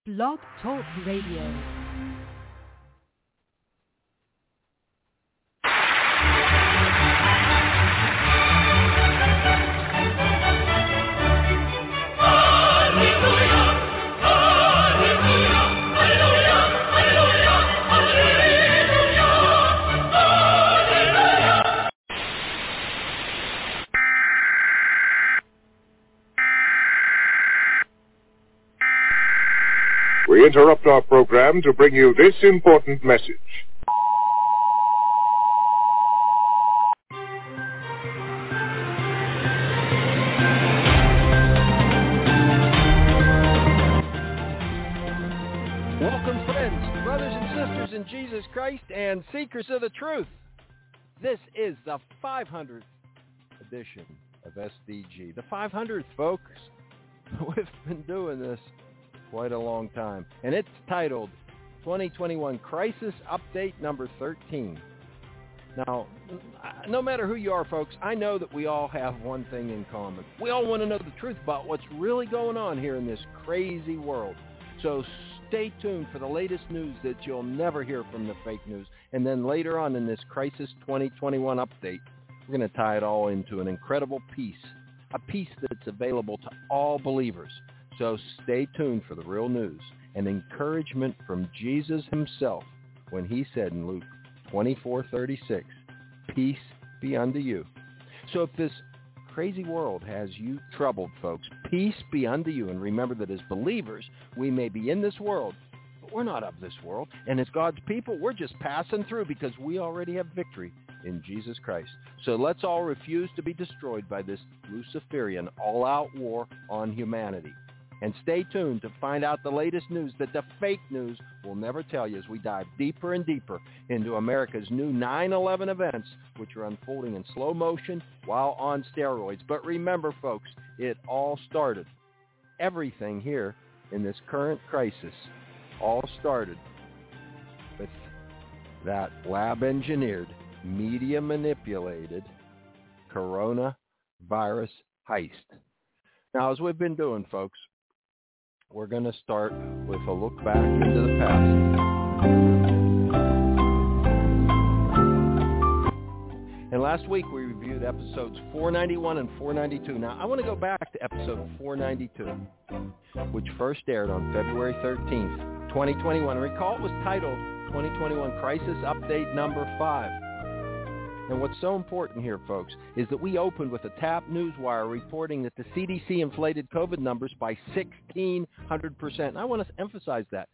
Blog Talk Radio. We interrupt our program to bring you this important message. Welcome, friends, brothers and sisters in Jesus Christ, and seekers of the truth. This is the 500th edition of SDG. The 500th, folks. We've been doing this quite a long time, and it's titled 2021 Crisis Update number 13. Now, no matter who you are, folks, I know that we all have one thing in common. We all want to know the truth about what's really going on here in this crazy world. So stay tuned for the latest news that you'll never hear from the fake news. And then later on in this Crisis 2021 update, we're going to tie it all into an incredible peace, a peace that's available to all believers. So stay tuned for the real news and encouragement from Jesus himself when he said in Luke 24:36, peace be unto you. So if this crazy world has you troubled, folks, peace be unto you. And remember that as believers, we may be in this world, but we're not of this world. And as God's people, we're just passing through because we already have victory in Jesus Christ. So let's all refuse to be destroyed by this Luciferian all-out war on humanity. And stay tuned to find out the latest news that the fake news will never tell you as we dive deeper and deeper into America's new 9/11 events, which are unfolding in slow motion while on steroids. But remember, folks, it all started. Everything here in this current crisis all started with that lab-engineered, media-manipulated coronavirus heist. Now, as we've been doing, folks, we're going to start with a look back into the past. And last week we reviewed episodes 491 and 492. Now I want to go back to episode 492, which first aired on February 13th, 2021. Recall it was titled 2021 Crisis Update number 5. And what's so important here, folks, is that we opened with a TAP Newswire reporting that the CDC inflated COVID numbers by 1,600%. And I want to emphasize that,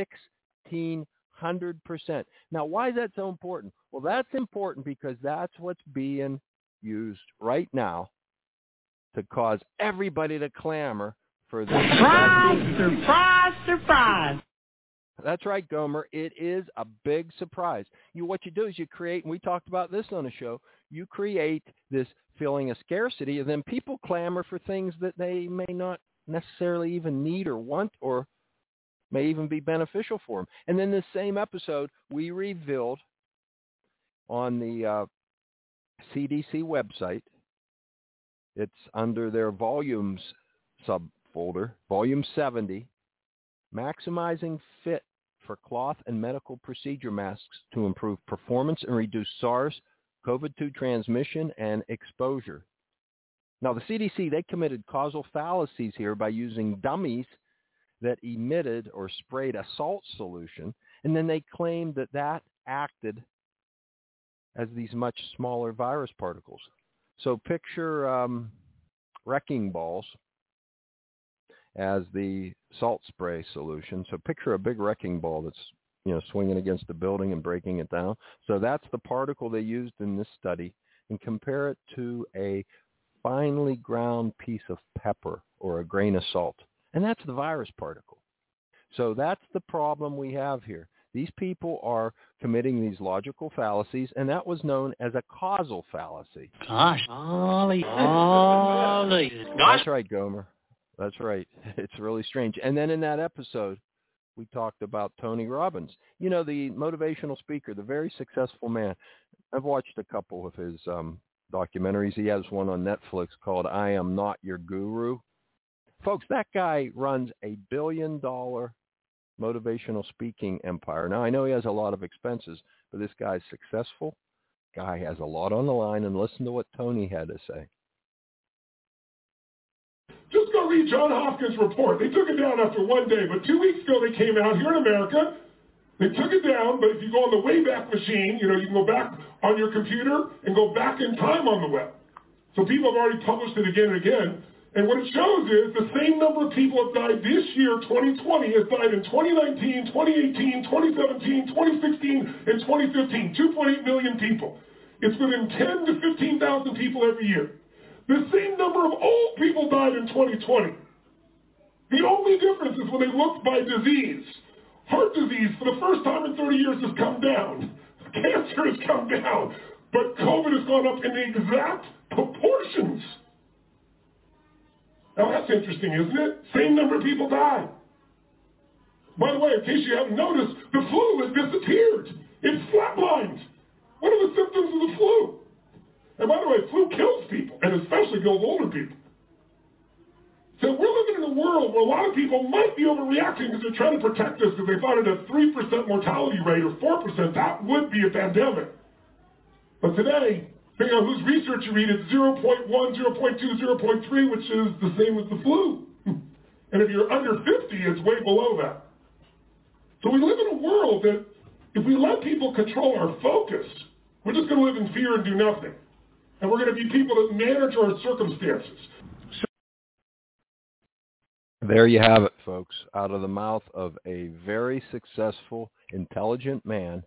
1,600%. Now, why is that so important? Well, that's important because that's what's being used right now to cause everybody to clamor for this. Surprise, surprise, surprise. That's right, Gomer. It is a big surprise. What you do is you create, and we talked about this on the show, you create this feeling of scarcity, and then people clamor for things that they may not necessarily even need or want or may even be beneficial for them. And then this same episode, we revealed on the CDC website, it's under their volumes subfolder, volume 70, maximizing fit for cloth and medical procedure masks to improve performance and reduce SARS-CoV-2 transmission and exposure. Now, the CDC, they committed causal fallacies here by using dummies that emitted or sprayed a salt solution, and then they claimed that that acted as these much smaller virus particles. So picture wrecking balls as the salt spray solution. So picture a big wrecking ball that's, swinging against a building and breaking it down. So that's the particle they used in this study, and compare it to a finely ground piece of pepper or a grain of salt. And that's the virus particle. So that's the problem we have here. These people are committing these logical fallacies, and that was known as a causal fallacy. Gosh. That's right, Gomer. That's right. It's really strange. And then in that episode, we talked about Tony Robbins. The motivational speaker, the very successful man. I've watched a couple of his documentaries. He has one on Netflix called I Am Not Your Guru. Folks, that guy runs a $1 billion motivational speaking empire. Now, I know he has a lot of expenses, but this guy's successful. Guy has a lot on the line, and listen to what Tony had to say. Just go read John Hopkins' report. They took it down after one day, but 2 weeks ago they came out here in America. They took it down, but if you go on the Wayback Machine, you can go back on your computer and go back in time on the web. So people have already published it again and again. And what it shows is the same number of people have died this year, 2020, has died in 2019, 2018, 2017, 2016, and 2015. 2.8 million people. It's within 10 to 15,000 people every year. The same number of old people died in 2020. The only difference is when they looked by disease. Heart disease, for the first time in 30 years, has come down. Cancer has come down. But COVID has gone up in the exact proportions. Now that's interesting, isn't it? Same number of people die. By the way, in case you haven't noticed, the flu has disappeared. It's flatlined. What are the symptoms of the flu? And by the way, flu kills people, and especially kills older people. So we're living in a world where a lot of people might be overreacting because they're trying to protect us because they thought at a 3% mortality rate or 4%, that would be a pandemic. But today, depending on whose research you read, it's 0.1, 0.2, 0.3, which is the same as the flu. And if you're under 50, it's way below that. So we live in a world that if we let people control our focus, we're just going to live in fear and do nothing. And we're going to be people that manage our circumstances. There you have it, folks, out of the mouth of a very successful, intelligent man.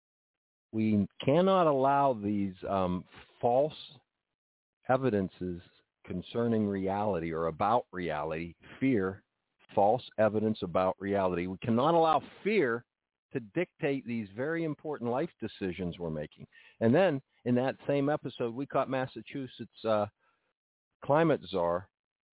We cannot allow these false evidences concerning reality or about reality, fear, false evidence about reality. We cannot allow fear to dictate these very important life decisions we're making. And then in that same episode, we caught Massachusetts climate czar,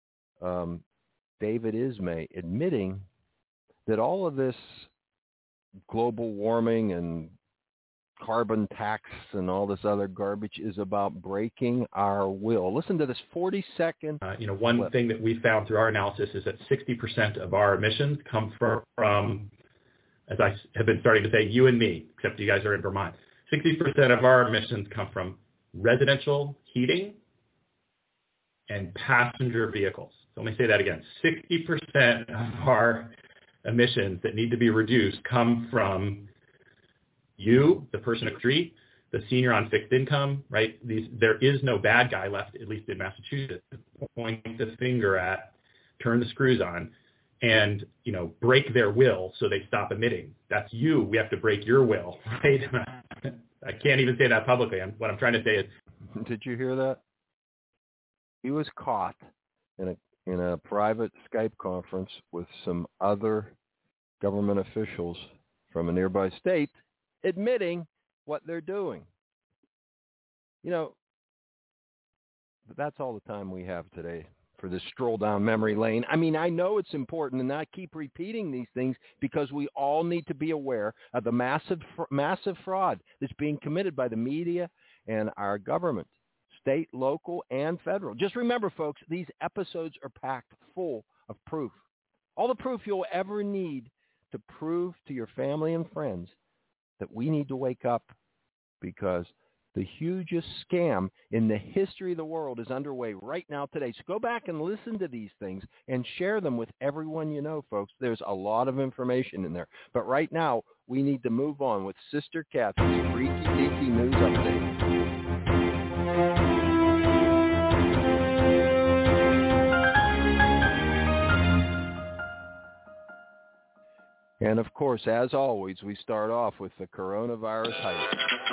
David Ismay, admitting that all of this global warming and carbon tax and all this other garbage is about breaking our will. Listen to this 40-second one clip. thing that we found through our analysis is that 60% of our emissions come from, as I have been starting to say, you and me, except you guys are in Vermont. 60% of our emissions come from residential heating and passenger vehicles. So let me say that again. 60% of our emissions that need to be reduced come from you, the person on the street, the senior on fixed income, right? There is no bad guy left, at least in Massachusetts, to point the finger at, turn the screws on, and break their will so they stop emitting. That's you. We have to break your will, right? I can't even say that publicly. What I'm trying to say is, did you hear that? He was caught in a private Skype conference with some other government officials from a nearby state, admitting what they're doing. But that's all the time we have today for this stroll down memory lane. I mean, I know it's important, and I keep repeating these things because we all need to be aware of the massive fraud that's being committed by the media and our government, state, local, and federal. Just remember, folks, these episodes are packed full of proof. All the proof you'll ever need to prove to your family and friends that we need to wake up, because the hugest scam in the history of the world is underway right now today. So go back and listen to these things and share them with everyone you know, folks. There's a lot of information in there. But right now, we need to move on with Sister Kathy's Freaky Deaky News Update. And, of course, as always, we start off with the coronavirus hype.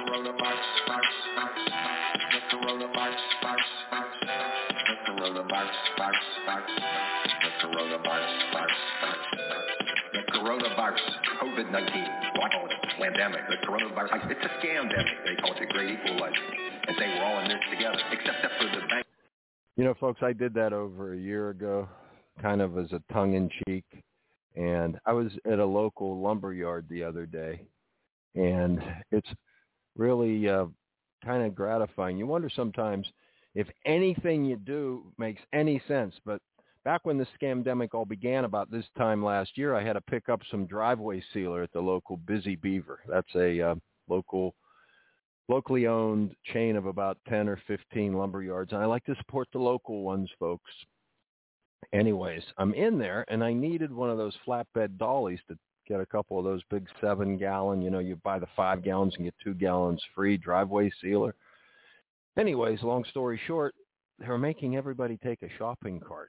The coronavirus, COVID-19, I call it a pandemic. The coronavirus, it's a scam-demic. They call it the great equalizer. And say we're all in this together, except for the bank. Folks, I did that over a year ago, kind of as a tongue-in-cheek. And I was at a local lumber yard the other day, and it's really kind of gratifying. You wonder sometimes if anything you do makes any sense, but back when the scamdemic all began about this time last year, I had to pick up some driveway sealer at the local Busy Beaver. That's a locally owned chain of about 10 or 15 lumber yards. And I like to support the local ones, folks. Anyways, I'm in there, and I needed one of those flatbed dollies to get a couple of those big 7-gallon, you buy the 5 gallons and get 2 gallons free driveway sealer. Anyways, long story short, they were making everybody take a shopping cart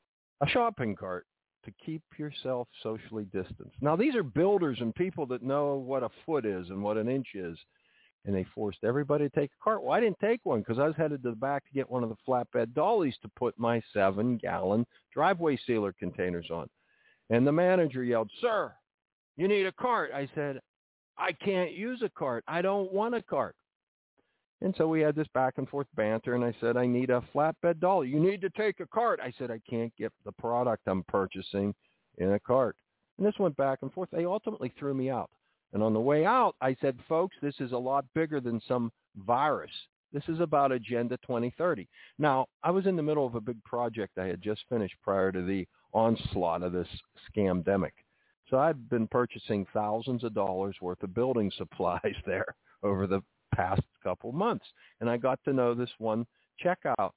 to keep yourself socially distanced. Now, these are builders and people that know what a foot is and what an inch is, and they forced everybody to take a cart. Well, I didn't take one because I was headed to the back to get one of the flatbed dollies to put my 7-gallon driveway sealer containers on. And the manager yelled, "Sir, you need a cart." I said, "I can't use a cart. I don't want a cart." And so we had this back and forth banter, and I said, "I need a flatbed dolly." "You need to take a cart." I said, "I can't get the product I'm purchasing in a cart." And this went back and forth. They ultimately threw me out. And on the way out, I said, "Folks, this is a lot bigger than some virus. This is about Agenda 2030. Now, I was in the middle of a big project I had just finished prior to the onslaught of this scamdemic. So I'd been purchasing thousands of dollars worth of building supplies there over the past couple months. And I got to know this one checkout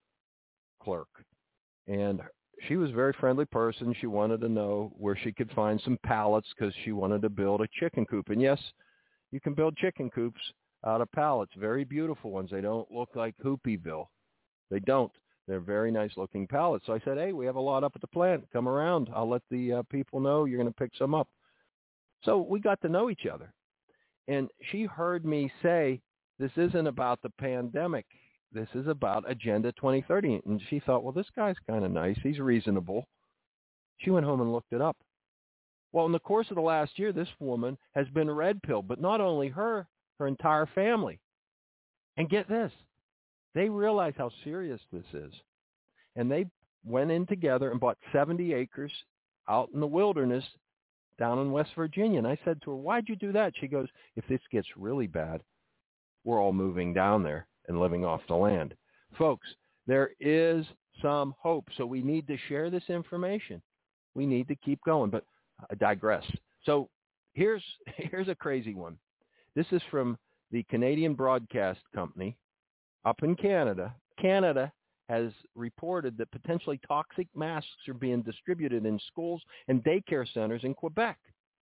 clerk. And she was a very friendly person. She wanted to know where she could find some pallets because she wanted to build a chicken coop. And yes, you can build chicken coops out of pallets, very beautiful ones. They don't look like Hoopyville. They don't. They're very nice-looking pallets. So I said, "Hey, we have a lot up at the plant. Come around. I'll let the people know you're going to pick some up." So we got to know each other. And she heard me say, "This isn't about the pandemic. This is about Agenda 2030. And she thought, well, this guy's kind of nice. He's reasonable. She went home and looked it up. Well, in the course of the last year, this woman has been red-pilled, but not only her entire family. And get this, they realized how serious this is. And they went in together and bought 70 acres out in the wilderness down in West Virginia. And I said to her, "Why'd you do that?" She goes, "If this gets really bad, we're all moving down there and living off the land." Folks, there is some hope. So we need to share this information. We need to keep going, but I digress. So here's a crazy one. This is from the Canadian Broadcast Company up in Canada. Canada has reported that potentially toxic masks are being distributed in schools and daycare centers in Quebec.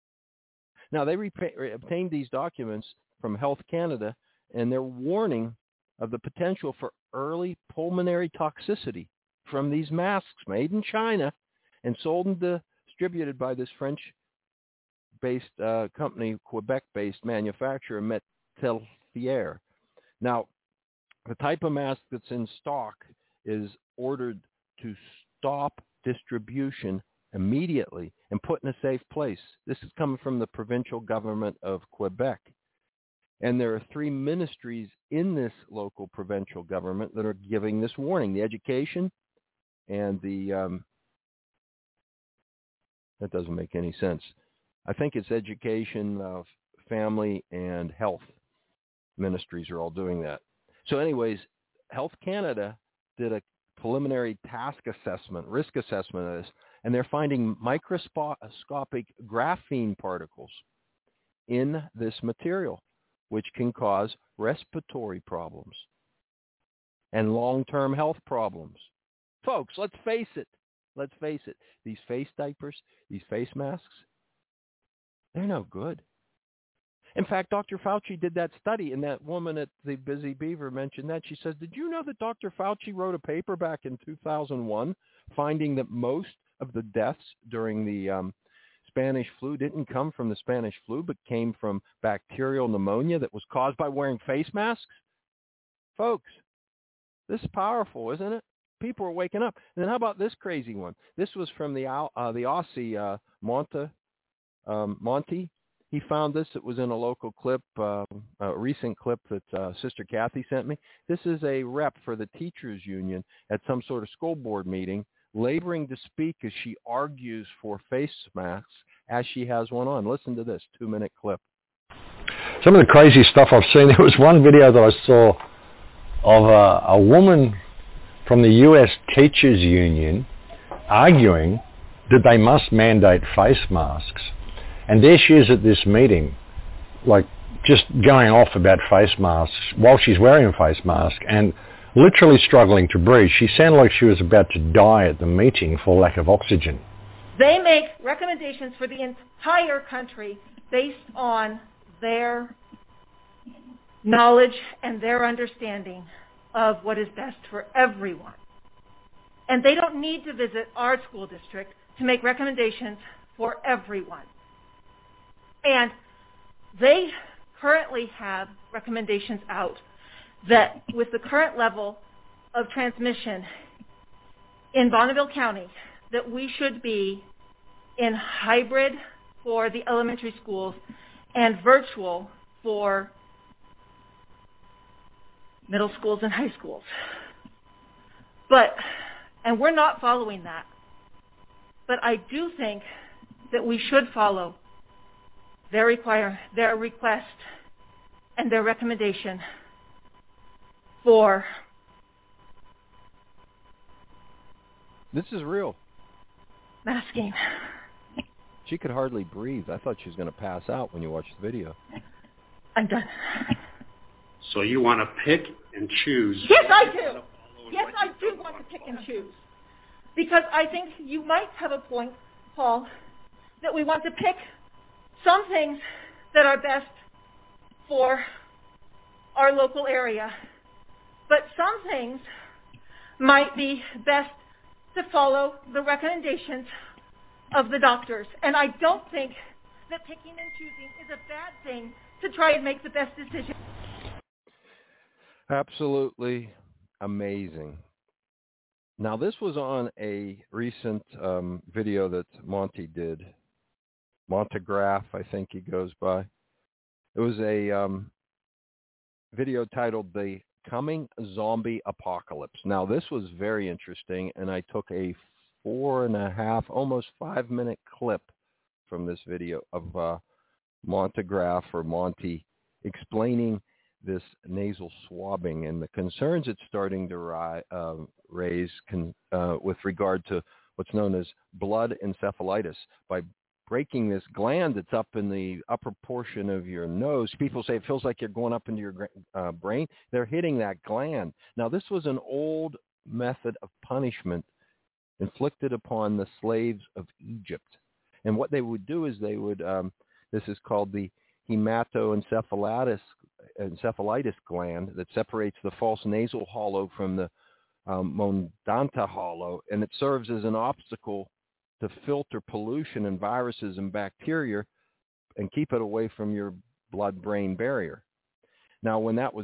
Now, they obtained these documents from Health Canada, and they're warning of the potential for early pulmonary toxicity from these masks made in China and sold and distributed by this French-based company, Quebec-based manufacturer, Metelfier. Now, the type of mask that's in stock is ordered to stop distribution immediately and put in a safe place. This is coming from the provincial government of Quebec. And there are 3 ministries in this local provincial government that are giving this warning. The education and the, that doesn't make any sense. I think it's education, family, and health ministries are all doing that. So anyways, Health Canada did a preliminary risk assessment of this, and they're finding microscopic graphene particles in this material, which can cause respiratory problems and long-term health problems. Folks, let's face it. These face diapers, these face masks, they're no good. In fact, Dr. Fauci did that study, and that woman at the Busy Beaver mentioned that. She says, "Did you know that Dr. Fauci wrote a paper back in 2001 finding that most of the deaths during the Spanish flu didn't come from the Spanish flu, but came from bacterial pneumonia that was caused by wearing face masks?" Folks, this is powerful, isn't it? People are waking up. And then how about this crazy one? This was from the Aussie Monty. He found this. It was in a local clip, a recent clip that Sister Kathy sent me. This is a rep for the teachers union at some sort of school board meeting, laboring to speak as she argues for face masks as she has one on. Listen to this 2-minute clip. Some of the crazy stuff I've seen. There was one video that I saw of a woman from the U.S. Teachers Union arguing that they must mandate face masks. And there she is at this meeting, like just going off about face masks while she's wearing a face mask and literally struggling to breathe. She sounded like she was about to die at the meeting for lack of oxygen. They make recommendations for the entire country based on their knowledge and their understanding of what is best for everyone. And they don't need to visit our school district to make recommendations for everyone. And they currently have recommendations out that with the current level of transmission in Bonneville County, that we should be in hybrid for the elementary schools and virtual for middle schools and high schools. And we're not following that. But I do think that we should follow their request and their recommendation for... This is real. Masking. She could hardly breathe. I thought she was going to pass out when you watched the video. I'm done. So you want to pick and choose? Yes, I do. Yes, I do want to pick and choose. Because I think you might have a point, Paul, that we want to pick some things that are best for our local area. But some things might be best to follow the recommendations of the doctors. And I don't think that picking and choosing is a bad thing to try and make the best decision. Absolutely amazing. Now, this was on a recent video that Monty did. Montegraph, I think he goes by. It was a video titled The Coming Zombie Apocalypse. Now, this was very interesting, and I took a 4.5, almost 5-minute clip from this video of Montegraph or Monty explaining this nasal swabbing and the concerns it's starting to raise with regard to what's known as blood encephalitis. By breaking this gland that's up in the upper portion of your nose, people say it feels like you're going up into your brain. They're hitting that gland. Now, this was an old method of punishment inflicted upon the slaves of Egypt. And what they would do is they would, this is called the hematoencephalitis gland that separates the false nasal hollow from the mondanta hollow, and it serves as an obstacle to filter pollution and viruses and bacteria and keep it away from your blood-brain barrier. Now, when that was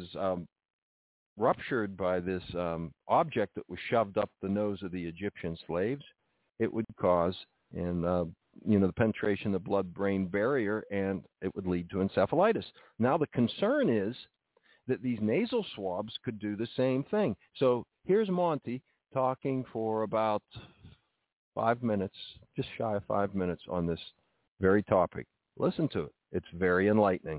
ruptured by this object that was shoved up the nose of the Egyptian slaves, it would cause the penetration of the blood-brain barrier, and it would lead to encephalitis. Now, the concern is that these nasal swabs could do the same thing. So here's Monty talking for about 5 minutes, just shy of 5 minutes on this very topic. Listen to it. It's very enlightening.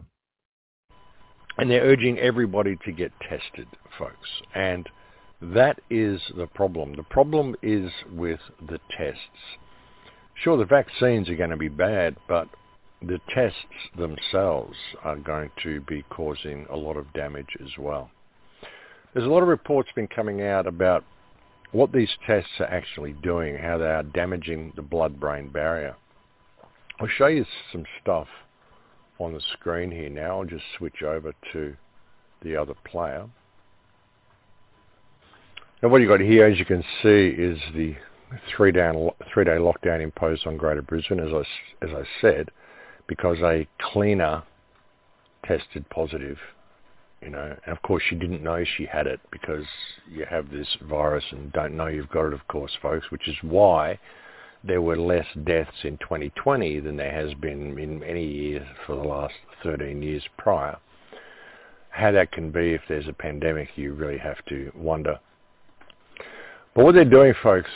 And they're urging everybody to get tested, folks. And that is the problem. The problem is with the tests. Sure, the vaccines are going to be bad, but the tests themselves are going to be causing a lot of damage as well. There's a lot of reports been coming out about what these tests are actually doing, how they are damaging the blood-brain barrier. I'll show you some stuff on the screen here now. I'll just switch over to the other player. And what you've got here, as you can see, is the three-day lockdown imposed on Greater Brisbane, as I said, because a cleaner tested positive, and of course she didn't know she had it because you have this virus and don't know you've got it, of course, folks, which is why there were less deaths in 2020 than there has been in any year for the last 13 years prior. How that can be if there's a pandemic, you really have to wonder. But what they're doing, folks,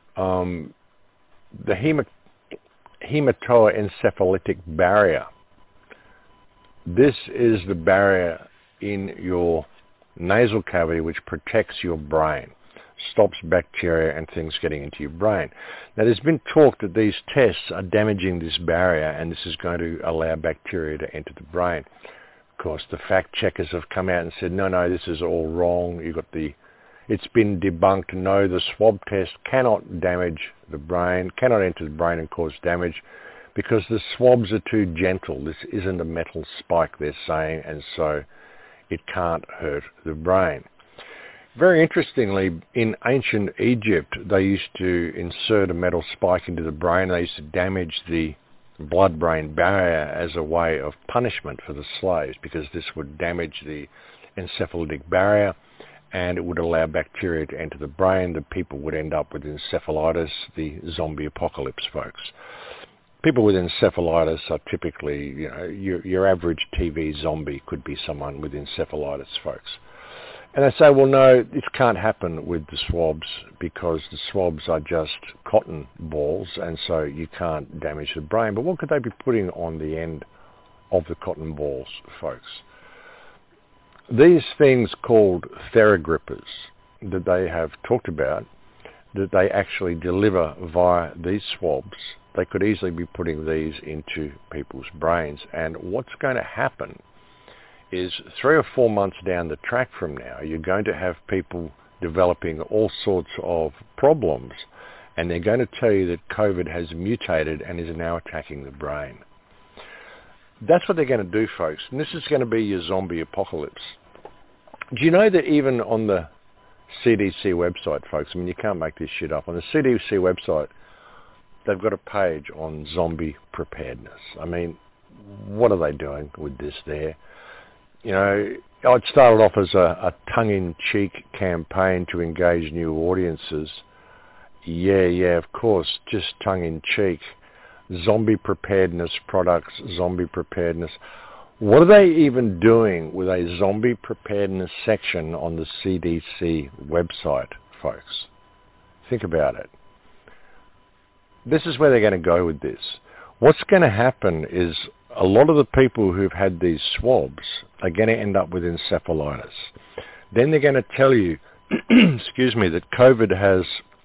the hematoencephalitic barrier, this is the barrier in your nasal cavity which protects your brain. stops bacteria and things getting into your brain. Now, there's been talk that these tests are damaging this barrier and this is going to allow bacteria to enter the brain. Of course, the fact checkers have come out and said, no, this is all wrong. It's been debunked. No, the swab test cannot damage the brain, cannot enter the brain and cause damage because the swabs are too gentle. This isn't a metal spike, they're saying, and so it can't hurt the brain. Very interestingly, in ancient Egypt, they used to insert a metal spike into the brain. They used to damage the blood-brain barrier as a way of punishment for the slaves because this would damage the encephalitic barrier and it would allow bacteria to enter the brain. The people would end up with encephalitis, the zombie apocalypse, folks. People with encephalitis are typically, your average TV zombie could be someone with encephalitis, folks. And they say, well, no, this can't happen with the swabs because the swabs are just cotton balls and so you can't damage the brain. But what could they be putting on the end of the cotton balls, folks? These things called Theragrippers that they have talked about, that they actually deliver via these swabs, they could easily be putting these into people's brains. And what's going to happen is 3 or 4 months down the track from now, you're going to have people developing all sorts of problems, and they're going to tell you that COVID has mutated and is now attacking the brain. That's what they're going to do, folks. And this is going to be your zombie apocalypse. Do you know that even on the CDC website, folks, I mean, you can't make this shit up. On the CDC website, they've got a page on zombie preparedness. I mean, what are they doing with this there? It started off as a tongue-in-cheek campaign to engage new audiences. Yeah, of course, just tongue-in-cheek. Zombie preparedness products, zombie preparedness. What are they even doing with a zombie preparedness section on the CDC website, folks? Think about it. This is where they're going to go with this. What's going to happen is a lot of the people who've had these swabs are going to end up with encephalitis. Then they're going to tell you, that COVID has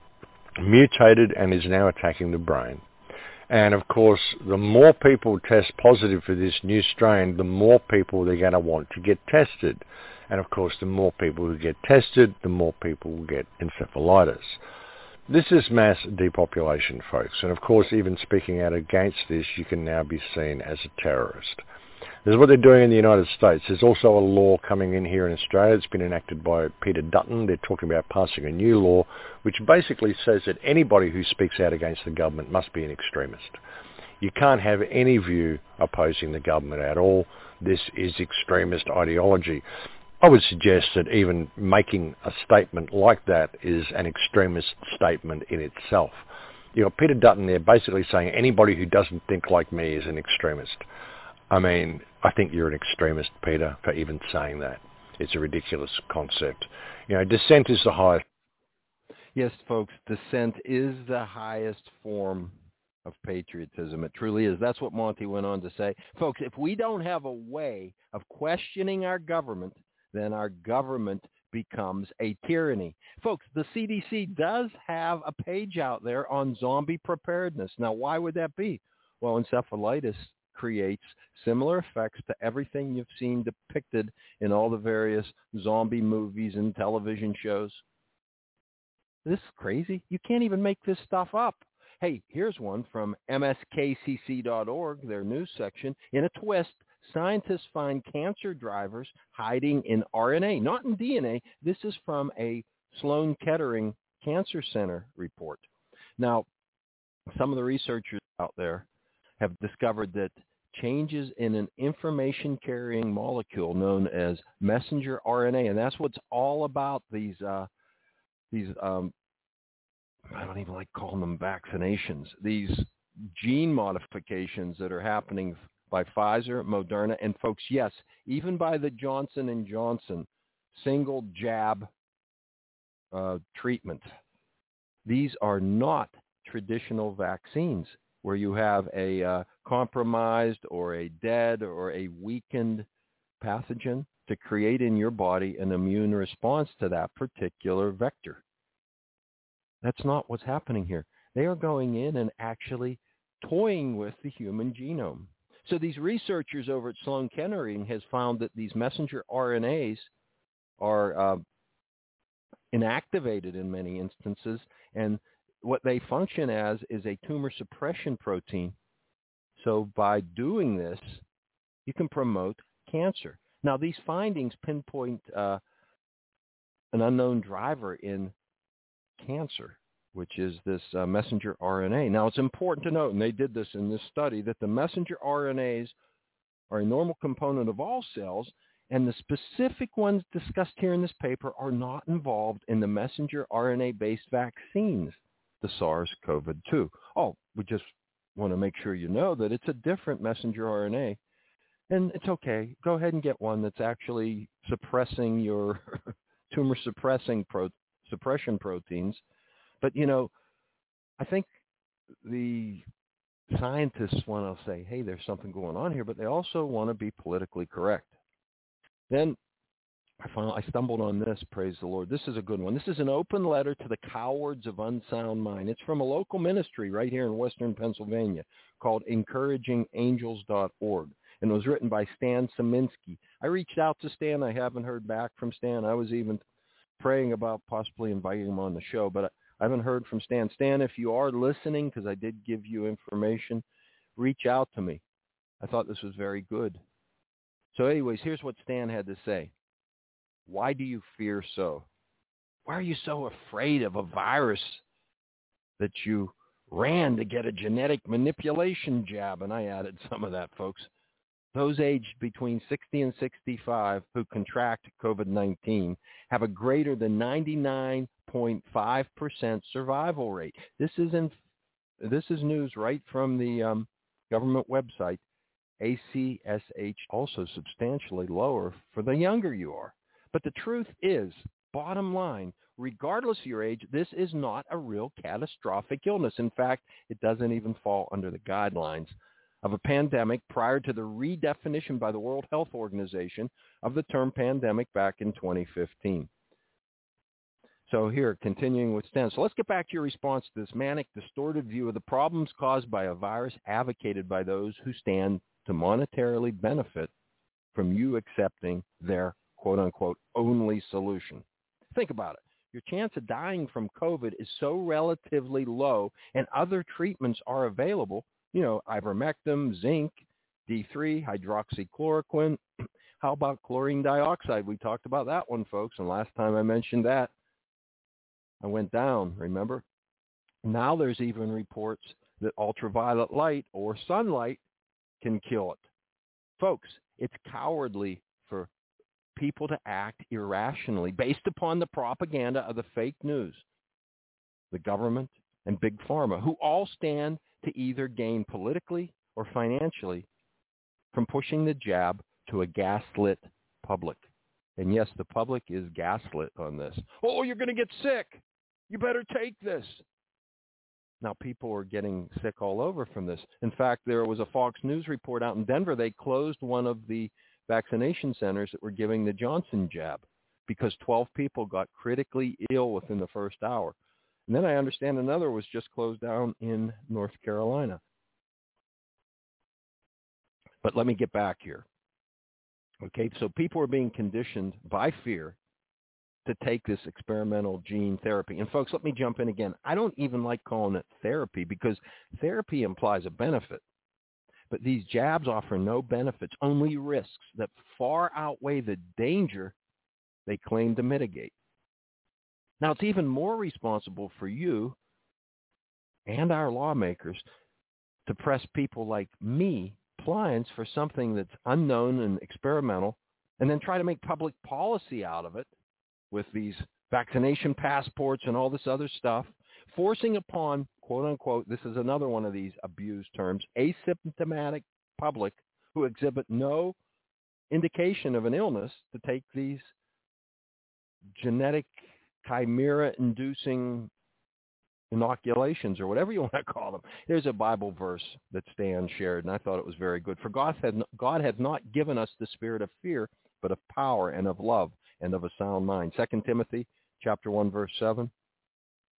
mutated and is now attacking the brain. And of course, the more people test positive for this new strain, the more people they're going to want to get tested. And of course, the more people who get tested, the more people will get encephalitis. This is mass depopulation, folks. And of course, even speaking out against this, you can now be seen as a terrorist. This is what they're doing in the United States. There's also a law coming in here in Australia. It's been enacted by Peter Dutton. They're talking about passing a new law, which basically says that anybody who speaks out against the government must be an extremist. You can't have any view opposing the government at all. This is extremist ideology. I would suggest that even making a statement like that is an extremist statement in itself. Peter Dutton there basically saying anybody who doesn't think like me is an extremist. I mean, I think you're an extremist, Peter, for even saying that. It's a ridiculous concept. Dissent is the highest. Yes, folks, dissent is the highest form of patriotism. It truly is. That's what Monty went on to say. Folks, if we don't have a way of questioning our government, then our government becomes a tyranny. Folks, the CDC does have a page out there on zombie preparedness. Now, why would that be? Well, encephalitis creates similar effects to everything you've seen depicted in all the various zombie movies and television shows. This is crazy. You can't even make this stuff up. Hey, here's one from mskcc.org, their news section. In a twist, scientists find cancer drivers hiding in RNA, not in DNA. This is from a Sloan Kettering Cancer Center report. Now, some of the researchers out there have discovered that changes in an information-carrying molecule known as messenger RNA, and that's what's all about these I don't even like calling them vaccinations, these gene modifications that are happening by Pfizer, Moderna, and folks, yes, even by the Johnson & Johnson single jab treatment. These are not traditional vaccines where you have a compromised or a dead or a weakened pathogen to create in your body an immune response to that particular vector. That's not what's happening here. They are going in and actually toying with the human genome. So these researchers over at Sloan Kettering has found that these messenger RNAs are inactivated in many instances, and what they function as is a tumor suppression protein. So by doing this, you can promote cancer. Now, these findings pinpoint an unknown driver in cancer, which is this messenger RNA. Now, it's important to note, and they did this in this study, that the messenger RNAs are a normal component of all cells, and the specific ones discussed here in this paper are not involved in the messenger RNA-based vaccines, the SARS-CoV-2. Oh, we just want to make sure you know that it's a different messenger RNA, and it's okay. Go ahead and get one that's actually suppressing your tumor suppression proteins. But, I think the scientists want to say, hey, there's something going on here, but they also want to be politically correct. Then I stumbled on this, praise the Lord. This is a good one. This is an open letter to the cowards of unsound mind. It's from a local ministry right here in western Pennsylvania called encouragingangels.org, and it was written by Stan Szyminski. I reached out to Stan. I haven't heard back from Stan. I was even praying about possibly inviting him on the show, but I haven't heard from Stan. Stan, if you are listening, because I did give you information, reach out to me. I thought this was very good. So anyways, here's what Stan had to say. Why do you fear so? Why are you so afraid of a virus that you ran to get a genetic manipulation jab? And I added some of that, folks. Those aged between 60 and 65 who contract COVID-19 have a greater than 99.5% survival rate. This is news right from the government website. ACSH also substantially lower for the younger you are. But the truth is, bottom line, regardless of your age, this is not a real catastrophic illness. In fact, it doesn't even fall under the guidelines of a pandemic prior to the redefinition by the World Health Organization of the term pandemic back in 2015. So here, continuing with Stan. So let's get back to your response to this manic, distorted view of the problems caused by a virus advocated by those who stand to monetarily benefit from you accepting their quote-unquote only solution. Think about it. Your chance of dying from COVID is so relatively low, and other treatments are available, ivermectin, zinc, D3, hydroxychloroquine. How about chlorine dioxide? We talked about that one, folks, and last time I mentioned that, I went down, remember? Now there's even reports that ultraviolet light or sunlight can kill it. Folks, it's cowardly for people to act irrationally based upon the propaganda of the fake news, the government, and Big Pharma, who all stand to either gain politically or financially from pushing the jab to a gaslit public. And yes, the public is gaslit on this. Oh, you're going to get sick. You better take this. Now, people are getting sick all over from this. In fact, there was a Fox News report out in Denver. They closed one of the vaccination centers that were giving the Johnson jab because 12 people got critically ill within the first hour. And then I understand another was just closed down in North Carolina. But let me get back here. Okay, so people are being conditioned by fear to take this experimental gene therapy. And folks, let me jump in again. I don't even like calling it therapy because therapy implies a benefit. But these jabs offer no benefits, only risks that far outweigh the danger they claim to mitigate. Now, it's even more responsible for you and our lawmakers to press people like me, Pliance, for something that's unknown and experimental, and then try to make public policy out of it with these vaccination passports and all this other stuff, forcing upon, quote unquote, this is another one of these abused terms, asymptomatic public who exhibit no indication of an illness to take these genetic chimera-inducing inoculations or whatever you want to call them. Here's a Bible verse that Stan shared, and I thought it was very good. For God hath not given us the spirit of fear, but of power and of love and of a sound mind. 2 Timothy chapter 1, verse 7.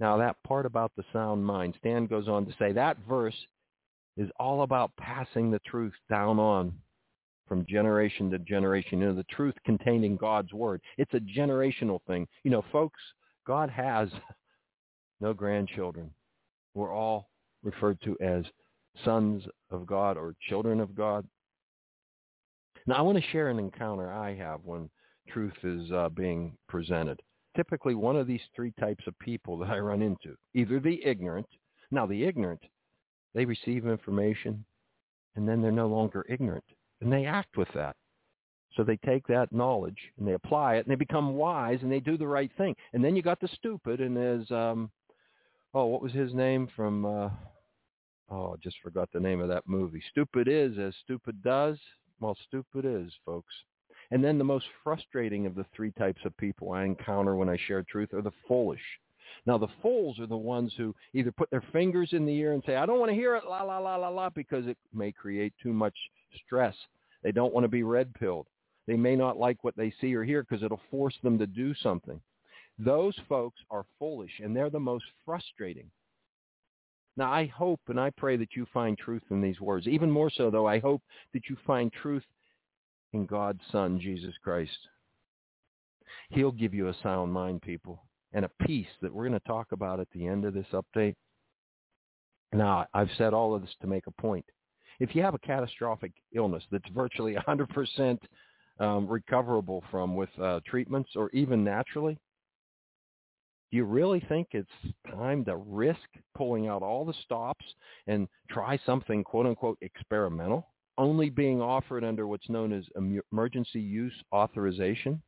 Now, that part about the sound mind, Stan goes on to say that verse is all about passing the truth down on from generation to generation. The truth contained in God's word. It's a generational thing. Folks, God has no grandchildren. We're all referred to as sons of God or children of God. Now, I want to share an encounter I have when truth is being presented. Typically, one of these three types of people that I run into, either the ignorant. Now, the ignorant, they receive information, and then they're no longer ignorant, and they act with that. So they take that knowledge, and they apply it, and they become wise, and they do the right thing. And then you got the stupid, and there's, what was his name from, I just forgot the name of that movie. Stupid is as stupid does. Well, stupid is, folks. And then the most frustrating of the three types of people I encounter when I share truth are the foolish. Now, the fools are the ones who either put their fingers in the ear and say, I don't want to hear it, la, la, la, la, la, because it may create too much stress. They don't want to be red-pilled. They may not like what they see or hear because it'll force them to do something. Those folks are foolish, and they're the most frustrating. Now, I hope and I pray that you find truth in these words. Even more so, though, I hope that you find truth in God's Son, Jesus Christ. He'll give you a sound mind, people, and a peace that we're going to talk about at the end of this update. Now, I've said all of this to make a point. If you have a catastrophic illness that's virtually 100% recoverable from with treatments or even naturally, do you really think it's time to risk pulling out all the stops and try something, quote-unquote, experimental, only being offered under what's known as emergency use authorization,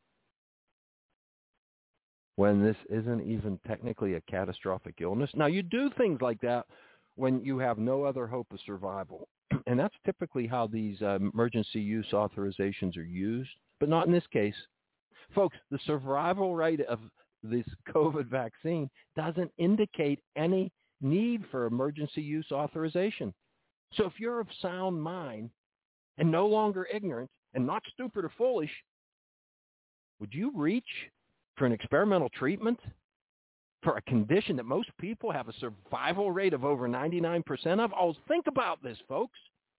when this isn't even technically a catastrophic illness? Now, you do things like that when you have no other hope of survival, and that's typically how these emergency use authorizations are used, but not in this case. Folks, the survival rate of this COVID vaccine doesn't indicate any need for emergency use authorization. So if you're of sound mind and no longer ignorant and not stupid or foolish, would you reach for an experimental treatment for a condition that most people have a survival rate of over 99% of? Oh, think about this, folks.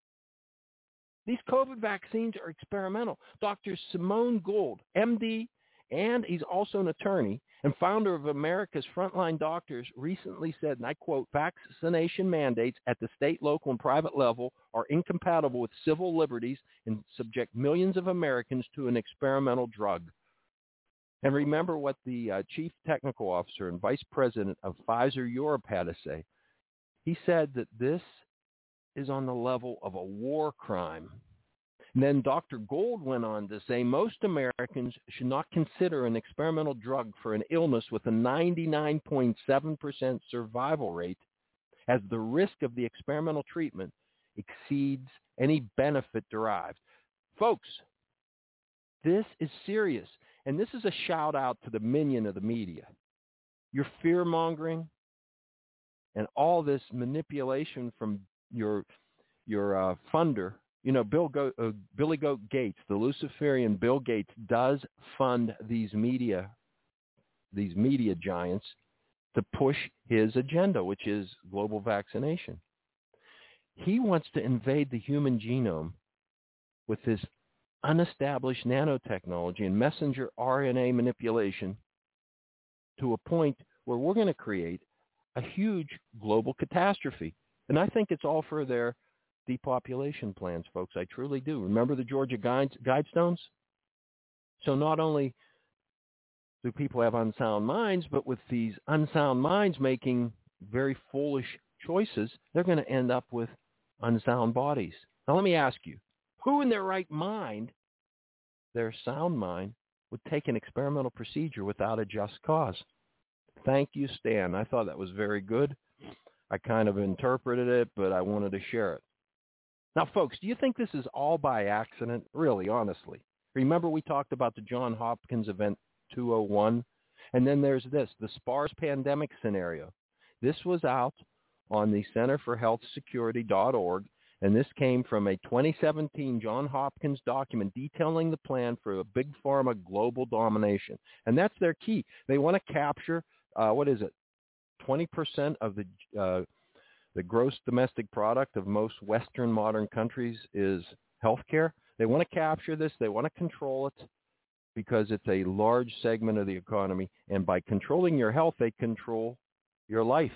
These COVID vaccines are experimental. Dr. Simone Gould, MD, and he's also an attorney and founder of America's Frontline Doctors, recently said, and I quote, vaccination mandates at the state, local, and private level are incompatible with civil liberties and subject millions of Americans to an experimental drug. And remember what the chief technical officer and vice president of Pfizer Europe had to say. He said that this is on the level of a war crime. And then Dr. Gould went on to say most Americans should not consider an experimental drug for an illness with a 99.7% survival rate, as the risk of the experimental treatment exceeds any benefit derived. Folks, this is serious. And this is a shout out to the minion of the media. Your fear-mongering and all this manipulation from your funder. You know, Billy Goat Gates, the Luciferian Bill Gates, does fund these media giants to push his agenda, which is global vaccination. He wants to invade the human genome with this unestablished nanotechnology and messenger RNA manipulation to a point where we're going to create a huge global catastrophe. And I think it's all for their depopulation plans, folks. I truly do. Remember the Georgia Guidestones? So not only do people have unsound minds, but with these unsound minds making very foolish choices, they're going to end up with unsound bodies. Now let me ask you, who in their right mind, their sound mind, would take an experimental procedure without a just cause? Thank you, Stan. I thought that was very good. I kind of interpreted it, but I wanted to share it. Now, folks, do you think this is all by accident? Really, honestly. Remember we talked about the Johns Hopkins Event 201? And then there's this, the SPARS pandemic scenario. This was out on the centerforhealthsecurity.org, and this came from a 2017 Johns Hopkins document detailing the plan for a big pharma global domination. And that's their key. They want to capture, 20% of the gross domestic product of most Western modern countries is healthcare. They want to capture this. They want to control it because it's a large segment of the economy. And by controlling your health, they control your life.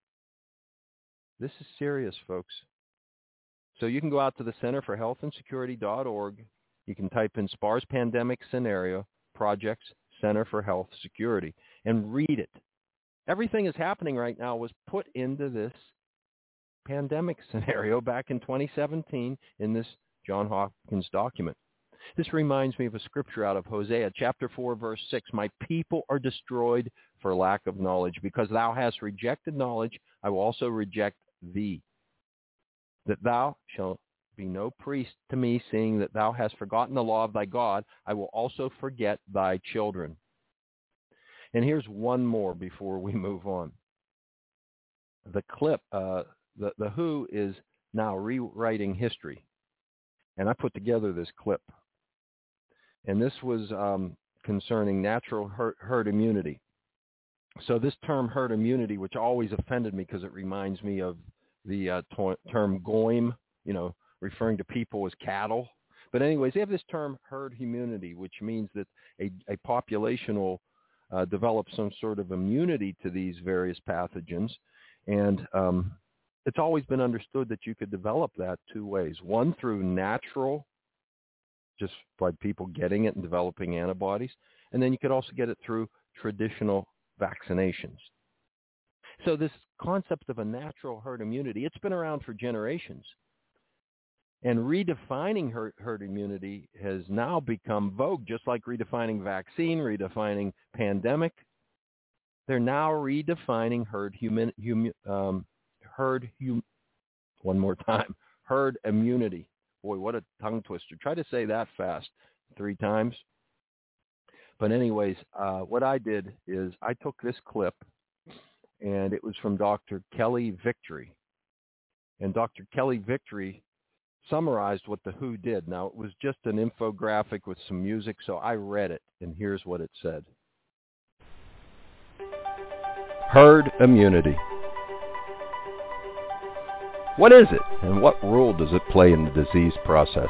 This is serious, folks. So you can go out to the Center for Health and Security.org. You can type in SPARS Pandemic Scenario Projects Center for Health Security and read it. Everything is happening right now was put into this pandemic scenario back in 2017 in this John Hopkins document. This reminds me of a scripture out of Hosea chapter 4, verse 6. My people are destroyed for lack of knowledge. Because thou hast rejected knowledge, I will also reject thee. That thou shalt be no priest to me, seeing that thou hast forgotten the law of thy God, I will also forget thy children. And here's one more before we move on. The clip, the WHO is now rewriting history. And I put together this clip. And this was concerning natural herd immunity. So this term herd immunity, which always offended me because it reminds me of the term goyim, referring to people as cattle. But anyways, they have this term herd immunity, which means that a population will develop some sort of immunity to these various pathogens. And it's always been understood that you could develop that two ways. One, through natural, just by people getting it and developing antibodies. And then you could also get it through traditional vaccinations. So this concept of a natural herd immunity, it's been around for generations. And redefining herd immunity has now become vogue, just like redefining vaccine, redefining pandemic. They're now redefining herd immunity. Boy, what a tongue twister. Try to say that fast 3 times. But anyways, what I did is I took this clip, and it was from Dr. Kelly Victory. And Dr. Kelly Victory summarized what the WHO did. Now, it was just an infographic with some music, so I read it, and here's what it said. Herd immunity. What is it, and what role does it play in the disease process?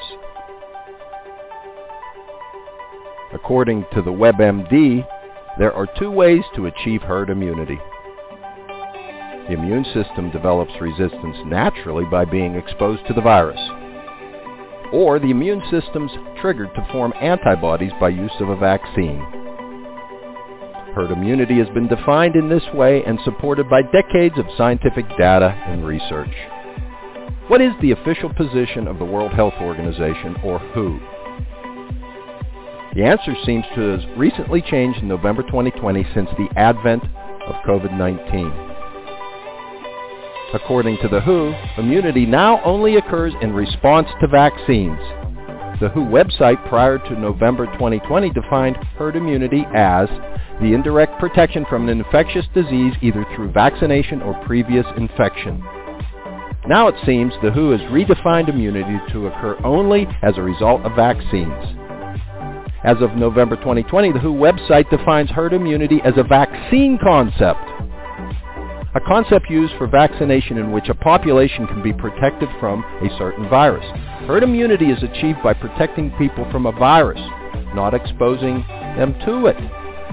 According to the WebMD, there are 2 ways to achieve herd immunity. The immune system develops resistance naturally by being exposed to the virus, or the immune system's triggered to form antibodies by use of a vaccine. Herd immunity has been defined in this way and supported by decades of scientific data and research. What is the official position of the World Health Organization, or WHO? The answer seems to have recently changed in November 2020 since the advent of COVID-19. According to the WHO, immunity now only occurs in response to vaccines. The WHO website prior to November 2020 defined herd immunity as the indirect protection from an infectious disease either through vaccination or previous infection. Now it seems the WHO has redefined immunity to occur only as a result of vaccines. As of November 2020, the WHO website defines herd immunity as a vaccine concept, a concept used for vaccination in which a population can be protected from a certain virus. Herd immunity is achieved by protecting people from a virus, not exposing them to it.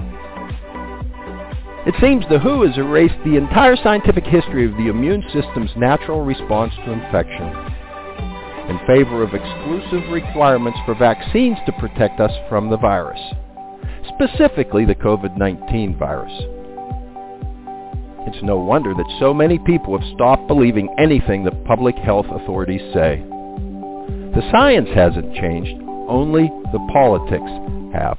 It seems the WHO has erased the entire scientific history of the immune system's natural response to infection in favor of exclusive requirements for vaccines to protect us from the virus, specifically the COVID-19 virus. It's no wonder that so many people have stopped believing anything that public health authorities say. The science hasn't changed, only the politics have.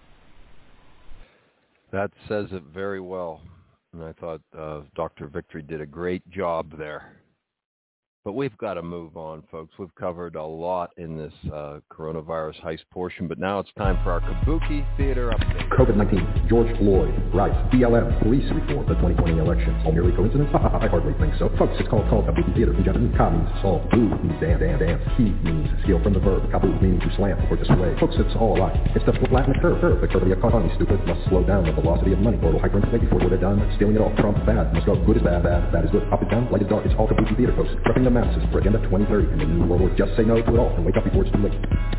That says it very well, and I thought Dr. Victory did a great job there. But we've got to move on, folks. We've covered a lot in this coronavirus heist portion, but now it's time for our Kabuki Theater update. COVID-19, George Floyd, rights, BLM, police reform, the 2020 elections. All merely coincidence? I hardly think so. Folks, it's called Kabuki Theater. From Japanese, ka means solve, bu means dance, he means Steal from the verb, kaboo, meaning to slam or to sway. Folks, it's all a lie. It's the flatten the curve. The curve of the economy, stupid, must slow down the velocity of money. Total hyperinflate before we're done. Stealing it all. Trump, bad. Must go. Good is bad, bad is good. Up is down, light is dark. It's all kabuki theater, folks. Prepping the masses for Agenda 2030 and the New World Order. Just say no to it all and wake up before it's too late.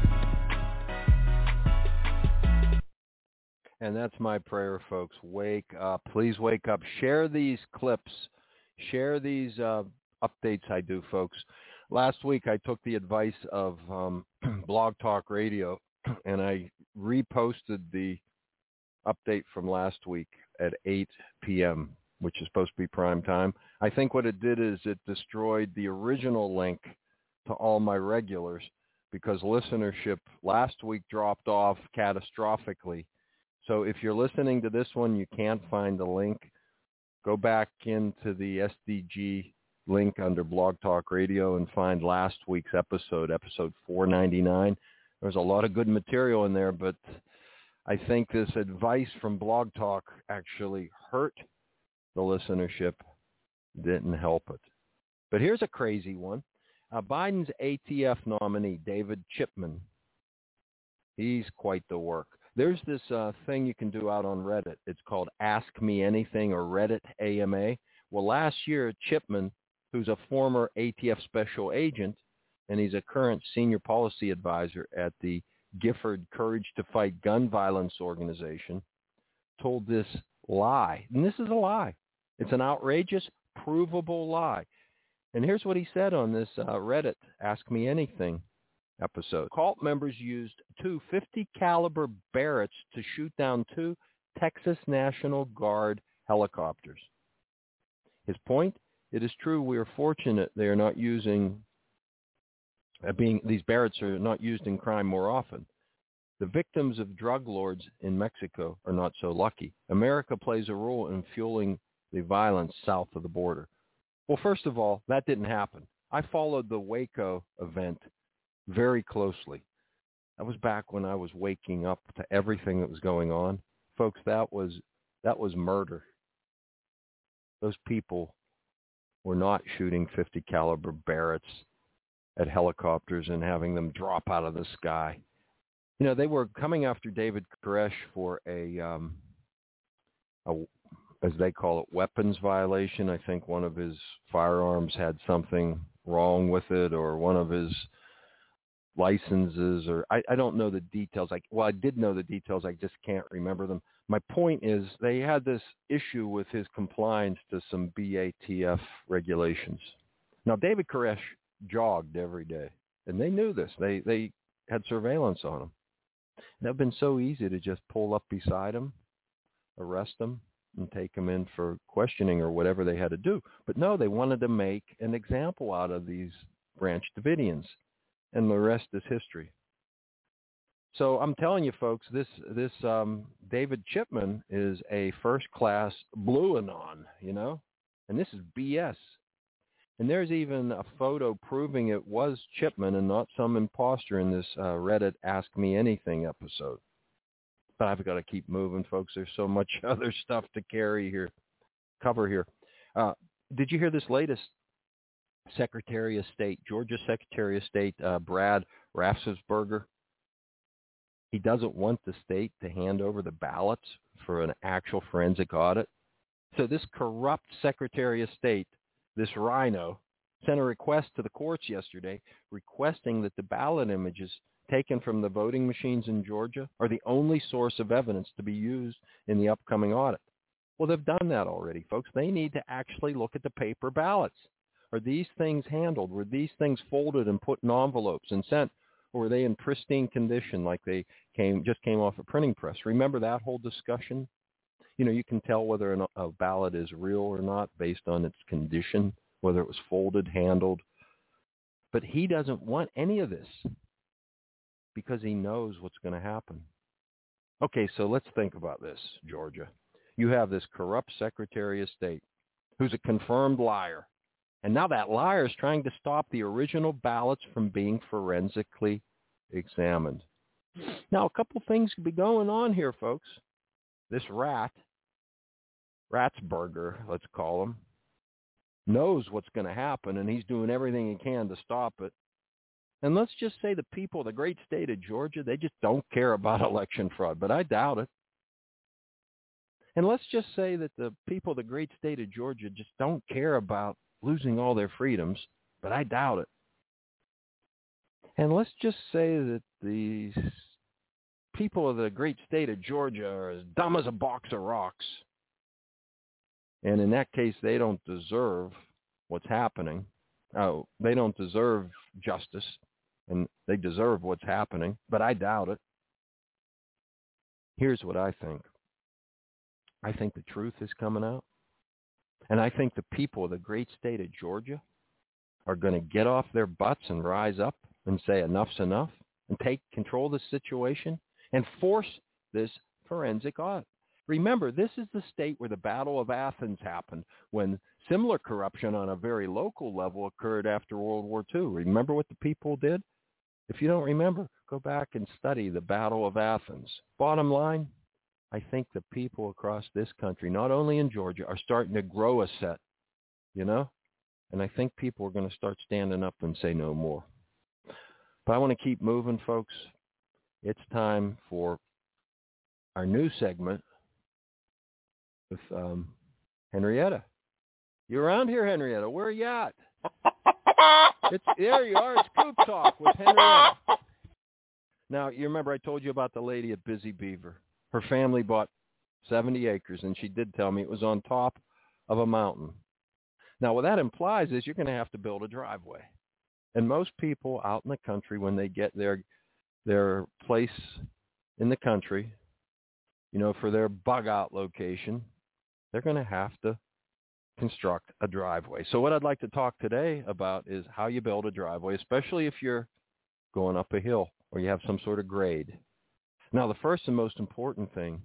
And that's my prayer, folks. Wake up. Please wake up. Share these clips. Share these updates I do, folks. Last week, I took the advice of Blog Talk Radio, and I reposted the update from last week at 8 p.m., which is supposed to be prime time. I think what it did is it destroyed the original link to all my regulars because listenership last week dropped off catastrophically. So if you're listening to this one, you can't find the link, go back into the SDG link under Blog Talk Radio and find last week's episode 499. There's a lot of good material in there, but I think this advice from Blog Talk actually hurt the listenership, didn't help it. But here's a crazy one. Biden's ATF nominee, David Chipman, he's quite the work. There's this thing you can do out on Reddit. It's called Ask Me Anything or Reddit AMA. Well, last year, Chipman, who's a former ATF special agent, and he's a current senior policy advisor at the Gifford Courage to Fight Gun Violence organization, told this lie. And this is a lie. It's an outrageous, provable lie. And here's what he said on this Reddit Ask Me Anything episode. Cult members used two 50 caliber Barretts to shoot down two Texas National Guard helicopters. His point, it is true we are fortunate they are not using, these Barretts are not used in crime more often. The victims of drug lords in Mexico are not so lucky. America plays a role in fueling the violence south of the border. Well, first of all, that didn't happen. I followed the Waco event very closely. That was back when I was waking up to everything that was going on. Folks, that was murder. Those people were not shooting 50 caliber Barretts at helicopters and having them drop out of the sky. You know, they were coming after David Koresh for a as they call it, weapons violation. I think one of his firearms had something wrong with it, or one of his licenses, or I don't know the details. I did know the details. I just can't remember them. My point is they had this issue with his compliance to some BATF regulations. Now, David Koresh jogged every day, and they knew this. They had surveillance on him. It would have been so easy to just pull up beside him, arrest him, and take him in for questioning or whatever they had to do. But no, they wanted to make an example out of these Branch Davidians, and the rest is history. So I'm telling you, folks, this David Chipman is a first-class Blue Anon, you know, and this is BS. And there's even a photo proving it was Chipman and not some imposter in this Reddit Ask Me Anything episode. But I've got to keep moving, folks. There's so much other stuff to cover here. Did you hear this latest Secretary of State, Georgia Secretary of State, Brad Raffensperger? He doesn't want the state to hand over the ballots for an actual forensic audit. So this corrupt Secretary of State, this rhino, sent a request to the courts yesterday requesting that the ballot images taken from the voting machines in Georgia are the only source of evidence to be used in the upcoming audit. Well, they've done that already, folks. They need to actually look at the paper ballots. Are these things handled? Were these things folded and put in envelopes and sent? Or were they in pristine condition like they just came off a printing press? Remember that whole discussion? You know, you can tell whether a ballot is real or not based on its condition, whether it was folded, handled. But he doesn't want any of this because he knows what's going to happen. Okay, so let's think about this, Georgia. You have this corrupt Secretary of State who's a confirmed liar. And now that liar is trying to stop the original ballots from being forensically examined. Now, a couple things could be going on here, folks. This Ratzberger, let's call him, knows what's going to happen, and he's doing everything he can to stop it. And let's just say the people of the great state of Georgia, they just don't care about election fraud, but I doubt it. And let's just say that the people of the great state of Georgia just don't care about losing all their freedoms, but I doubt it. And let's just say that the people of the great state of Georgia are as dumb as a box of rocks. And in that case, they don't deserve what's happening. They don't deserve justice, and they deserve what's happening, but I doubt it. Here's what I think. I think the truth is coming out, and I think the people of the great state of Georgia are going to get off their butts and rise up and say enough's enough and take control of the situation and force this forensic audit. Remember, this is the state where the Battle of Athens happened when similar corruption on a very local level occurred after World War II. Remember what the people did? If you don't remember, go back and study the Battle of Athens. Bottom line, I think the people across this country, not only in Georgia, are starting to grow a set, and I think people are going to start standing up and say no more. But I want to keep moving, folks. It's time for our new segment with Henrietta. You around here, Henrietta? Where are you at? There you are. It's Coop Talk with Henrietta. Now, you remember I told you about the lady at Busy Beaver. Her family bought 70 acres, and she did tell me it was on top of a mountain. Now, what that implies is you're going to have to build a driveway. And most people out in the country, when they get their place in the country, for their bug-out location, they're going to have to construct a driveway. So what I'd like to talk today about is how you build a driveway, especially if you're going up a hill or you have some sort of grade. Now, the first and most important thing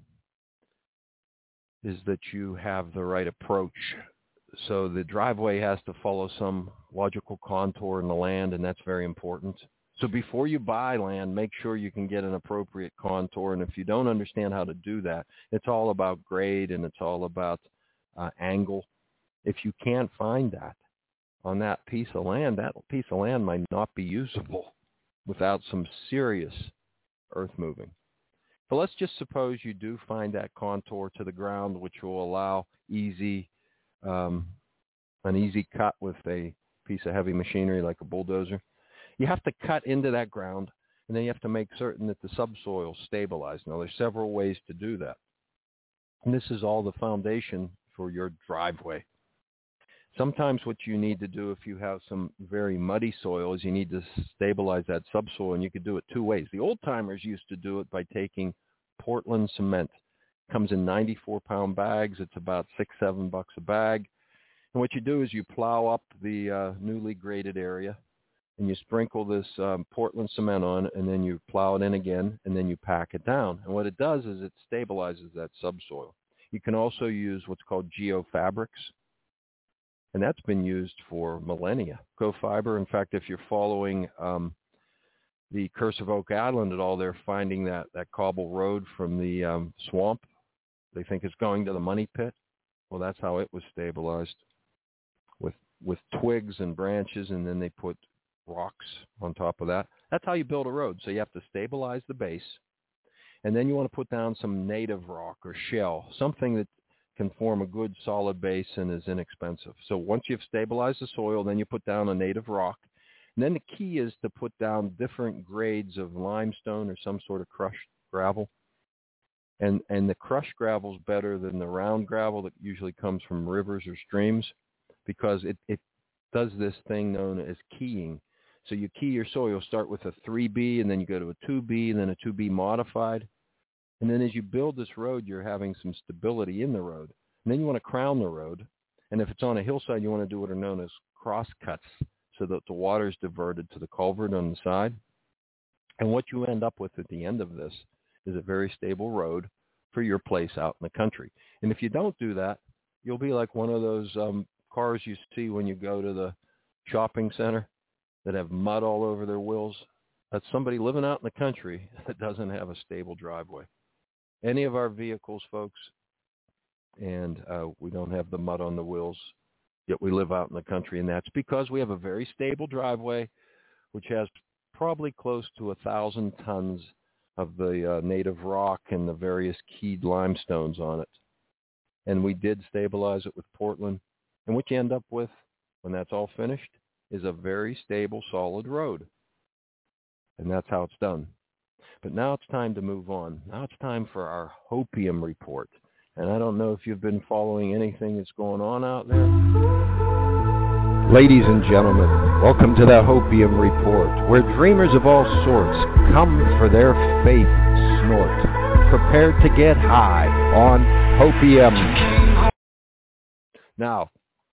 is that you have the right approach. So the driveway has to follow some logical contour in the land, and that's very important. So before you buy land, make sure you can get an appropriate contour. And if you don't understand how to do that, it's all about grade and it's all about angle. If you can't find that on that piece of land, that piece of land might not be usable without some serious earth moving. But let's just suppose you do find that contour to the ground, which will allow an easy cut with a piece of heavy machinery like a bulldozer. You have to cut into that ground, and then you have to make certain that the subsoil is stabilized. Now, there's several ways to do that. And this is all the foundation for your driveway. Sometimes what you need to do if you have some very muddy soil is you need to stabilize that subsoil, and you could do it two ways. The old-timers used to do it by taking Portland cement. It comes in 94-pound bags. It's about $6-7 a bag. And what you do is you plow up the newly graded area, and you sprinkle this Portland cement on, and then you plow it in again, and then you pack it down. And what it does is it stabilizes that subsoil. You can also use what's called geofabrics, and that's been used for millennia. GoFiber, in fact, if you're following the Curse of Oak Island at all, they're finding that cobble road from the swamp. They think it's going to the money pit. Well, that's how it was stabilized, with twigs and branches, and then they put rocks on top of that. That's how you build a road. So you have to stabilize the base, and then you want to put down some native rock or shell, something that can form a good solid base and is inexpensive. So once you've stabilized the soil, then you put down a native rock. And then the key is to put down different grades of limestone or some sort of crushed gravel. And the crushed gravel is better than the round gravel that usually comes from rivers or streams, because it does this thing known as keying. So you key your soil, start with a 3B, and then you go to a 2B, and then a 2B modified. And then as you build this road, you're having some stability in the road. And then you want to crown the road. And if it's on a hillside, you want to do what are known as cross cuts, so that the water is diverted to the culvert on the side. And what you end up with at the end of this is a very stable road for your place out in the country. And if you don't do that, you'll be like one of those cars you see when you go to the shopping center that have mud all over their wheels. That's somebody living out in the country that doesn't have a stable driveway. Any of our vehicles, folks, and we don't have the mud on the wheels, yet we live out in the country, and that's because we have a very stable driveway, which has probably close to 1,000 tons of the native rock and the various keyed limestones on it. And we did stabilize it with Portland. And what you end up with when that's all finished is a very stable, solid road. And that's how it's done. But now it's time to move on. Now it's time for our Hopium report. And I don't know if you've been following anything that's going on out there. Ladies and gentlemen, welcome to the Hopium Report, where dreamers of all sorts come for their faith snort, prepared to get high on Hopium. Now,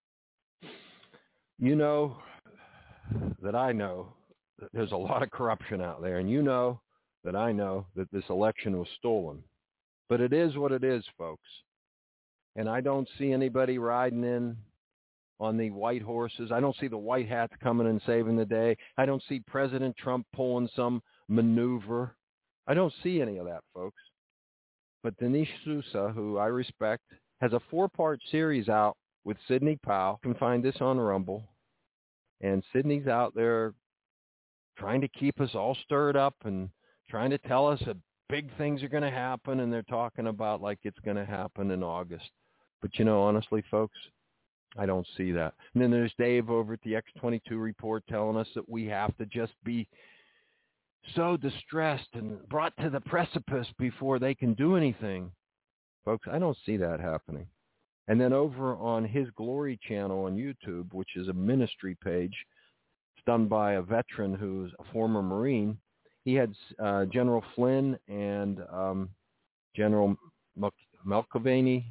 you know that I know that there's a lot of corruption out there, and you know that I know that this election was stolen. But it is what it is, folks. And I don't see anybody riding in on the white horses. I don't see the white hats coming and saving the day. I don't see President Trump pulling some maneuver. I don't see any of that, folks. But Dinesh D'Souza, who I respect, has a 4-part series out with Sidney Powell. You can find this on Rumble. And Sidney's out there trying to keep us all stirred up and trying to tell us that big things are going to happen, and they're talking about like it's going to happen in August. But, you know, honestly, folks, I don't see that. And then there's Dave over at the X22 report telling us that we have to just be so distressed and brought to the precipice before they can do anything. Folks, I don't see that happening. And then over on his Glory channel on YouTube, which is a ministry page, it's done by a veteran who's a former Marine. He had General Flynn and General Milkovany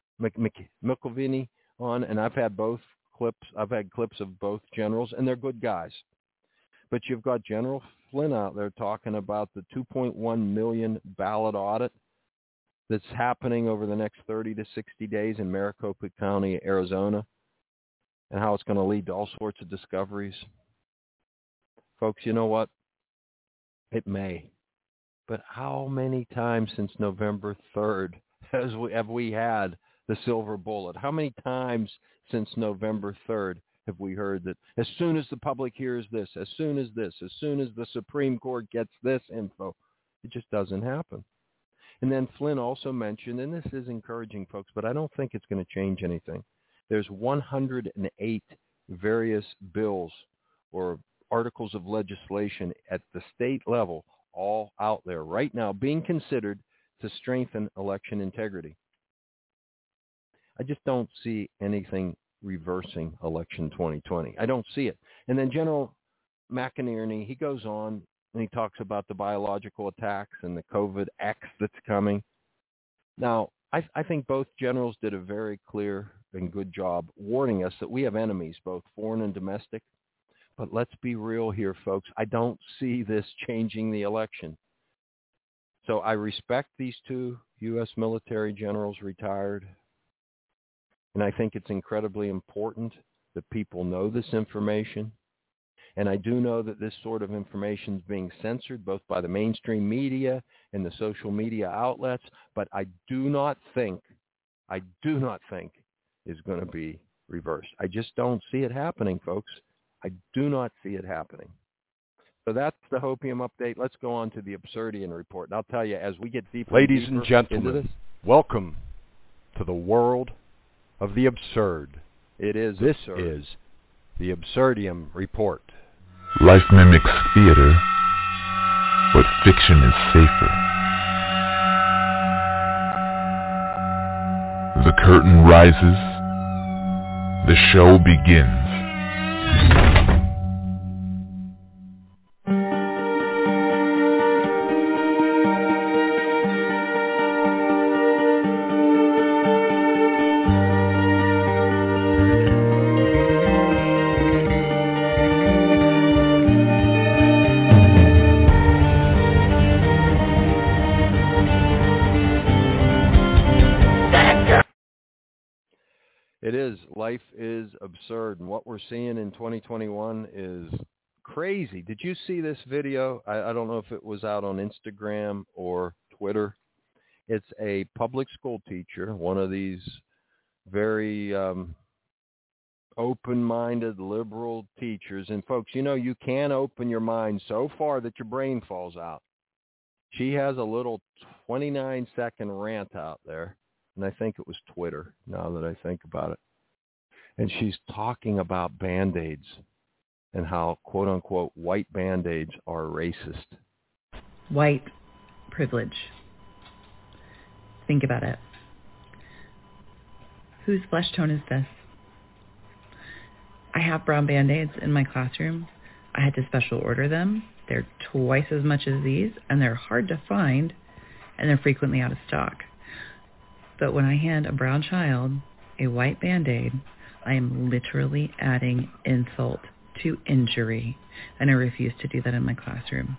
on, and I've had both clips. I've had clips of both generals, and they're good guys. But you've got General Flynn out there talking about the 2.1 million ballot audit that's happening over the next 30 to 60 days in Maricopa County, Arizona, and how it's going to lead to all sorts of discoveries. Folks, you know what? It may. But how many times since November 3rd have we had the silver bullet? How many times since November 3rd have we heard that as soon as the public hears this, as soon as the Supreme Court gets this info, it just doesn't happen. And then Flynn also mentioned, and this is encouraging, folks, but I don't think it's going to change anything. There's 108 various bills or articles of legislation at the state level all out there right now being considered to strengthen election integrity. I just don't see anything reversing election 2020. I don't see it. And then General McInerney, he goes on and he talks about the biological attacks and the COVID X that's coming. Now, I think both generals did a very clear and good job warning us that we have enemies, both foreign and domestic. But let's be real here, folks. I don't see this changing the election. So I respect these two U.S. military generals retired. And I think it's incredibly important that people know this information. And I do know that this sort of information is being censored both by the mainstream media and the social media outlets. But I do not think is going to be reversed. I just don't see it happening, folks. I do not see it happening. So that's the Hopium update. Let's go on to the Absurdian report. And I'll tell you, as we get deeper Ladies and and gentlemen, into this, welcome to the world of the absurd. It is This absurd. is the Absurdium report. Life mimics theater, but fiction is safer. The curtain rises. The show begins. It is. Life is absurd. And what we're seeing in 2021 is crazy. Did you see this video? I don't know if it was out on Instagram or Twitter. It's a public school teacher, one of these very open-minded liberal teachers. And folks, you can open your mind so far that your brain falls out. She has a little 29-second rant out there, and I think it was Twitter, now that I think about it. And she's talking about Band-Aids and how, quote-unquote, white Band-Aids are racist. White privilege. Think about it. Whose flesh tone is this? I have brown Band-Aids in my classroom. I had to special order them. They're twice as much as these, and they're hard to find, and they're frequently out of stock. But when I hand a brown child a white Band-Aid, I am literally adding insult to injury, and I refuse to do that in my classroom.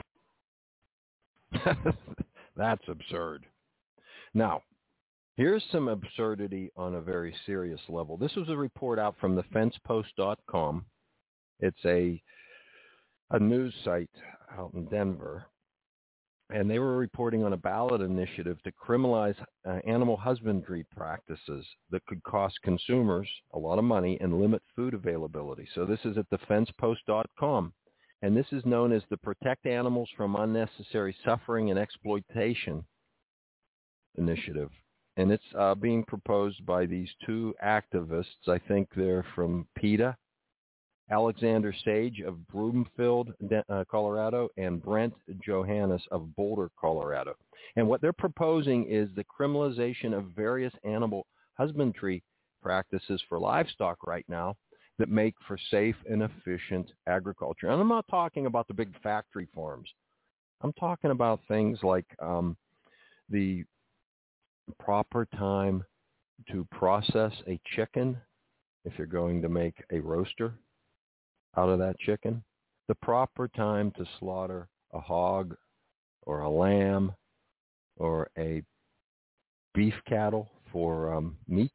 That's absurd. Now, here's some absurdity on a very serious level. This was a report out from thefencepost.com. It's a news site out in Denver, and they were reporting on a ballot initiative to criminalize animal husbandry practices that could cost consumers a lot of money and limit food availability. So this is at thefencepost.com, and this is known as the Protect Animals from Unnecessary Suffering and Exploitation initiative. And it's being proposed by these two activists. I think they're from PETA, Alexander Sage of Broomfield, Colorado, and Brent Johannes of Boulder, Colorado. And what they're proposing is the criminalization of various animal husbandry practices for livestock right now that make for safe and efficient agriculture. And I'm not talking about the big factory farms. I'm talking about things like the proper time to process a chicken if you're going to make a roaster out of that chicken, the proper time to slaughter a hog or a lamb or a beef cattle for meat.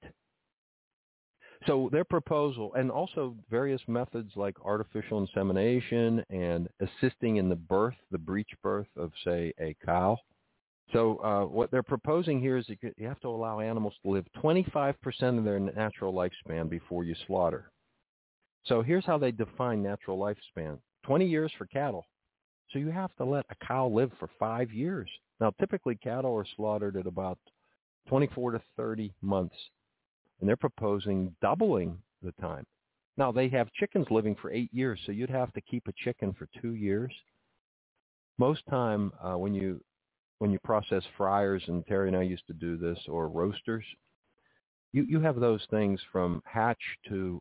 So their proposal, and also various methods like artificial insemination and assisting in the breech birth of, say, a cow. So what they're proposing here is you have to allow animals to live 25% of their natural lifespan before you slaughter. So here's how they define natural lifespan. 20 years for cattle. So you have to let a cow live for 5 years. Now, typically cattle are slaughtered at about 24 to 30 months. And they're proposing doubling the time. Now, they have chickens living for 8 years, so you'd have to keep a chicken for 2 years. Most time when you process fryers, and Terry and I used to do this, or roasters, you have those things from hatch to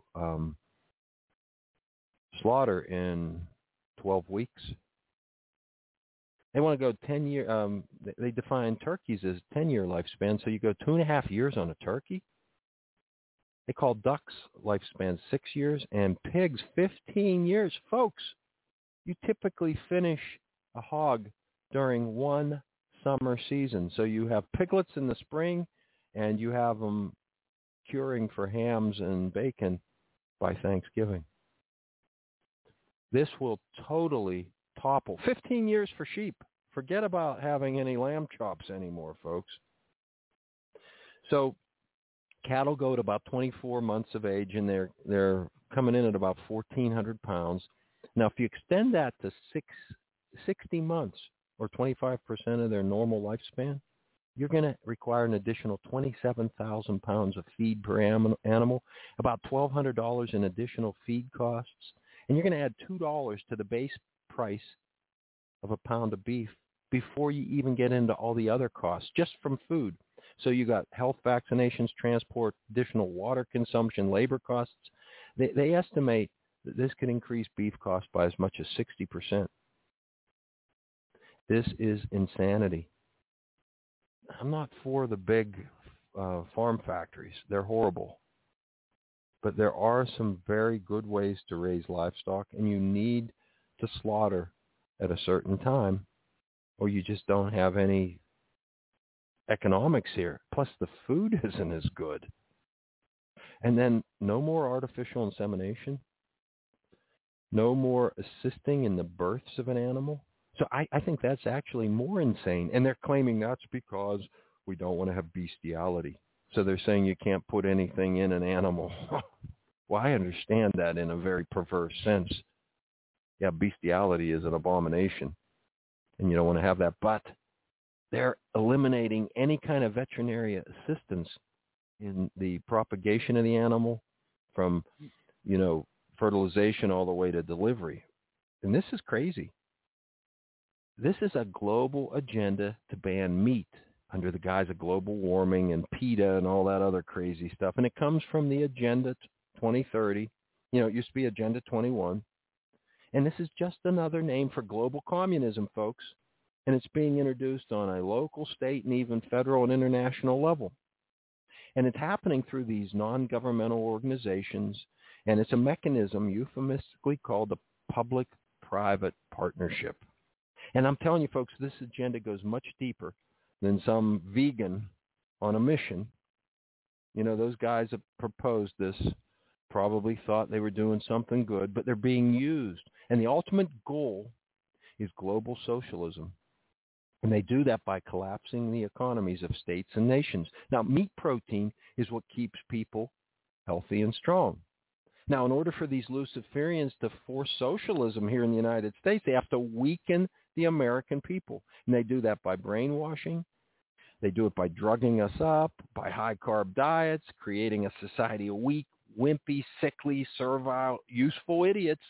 slaughter in 12 weeks. They want to go 10 year. They define turkeys as 10-year lifespan, so you go 2.5 years on a turkey. They call ducks lifespan 6 years, and pigs 15 years. Folks, you typically finish a hog during one summer season. So you have piglets in the spring, and you have them curing for hams and bacon by Thanksgiving. This will totally topple. 15 years for sheep. Forget about having any lamb chops anymore, folks. So cattle go to about 24 months of age, and they're coming in at about 1,400 pounds. Now, if you extend that to 60 months, or 25% of their normal lifespan, you're going to require an additional 27,000 pounds of feed per animal, about $1,200 in additional feed costs, and you're going to add $2 to the base price of a pound of beef before you even get into all the other costs just from food. So you got health vaccinations, transport, additional water consumption, labor costs. They estimate that this could increase beef costs by as much as 60%. This is insanity. I'm not for the big farm factories. They're horrible. But there are some very good ways to raise livestock, and you need to slaughter at a certain time, or you just don't have any economics here. Plus, the food isn't as good. And then no more artificial insemination. No more assisting in the births of an animal. So I think that's actually more insane. And they're claiming that's because we don't want to have bestiality. So they're saying you can't put anything in an animal. Well, I understand that in a very perverse sense. Yeah, bestiality is an abomination, and you don't want to have that. But they're eliminating any kind of veterinary assistance in the propagation of the animal from, fertilization all the way to delivery. And this is crazy. This is a global agenda to ban meat under the guise of global warming and PETA and all that other crazy stuff. And it comes from the Agenda 2030. It used to be Agenda 21. And this is just another name for global communism, folks. And it's being introduced on a local, state, and even federal and international level. And it's happening through these non-governmental organizations. And it's a mechanism euphemistically called the public-private partnership. And I'm telling you, folks, this agenda goes much deeper than some vegan on a mission. Those guys that proposed this probably thought they were doing something good, but they're being used. And the ultimate goal is global socialism. And they do that by collapsing the economies of states and nations. Now, meat protein is what keeps people healthy and strong. Now, in order for these Luciferians to force socialism here in the United States, they have to weaken the American people. And they do that by brainwashing. They do it by drugging us up, by high-carb diets, creating a society of weak, wimpy, sickly, servile, useful idiots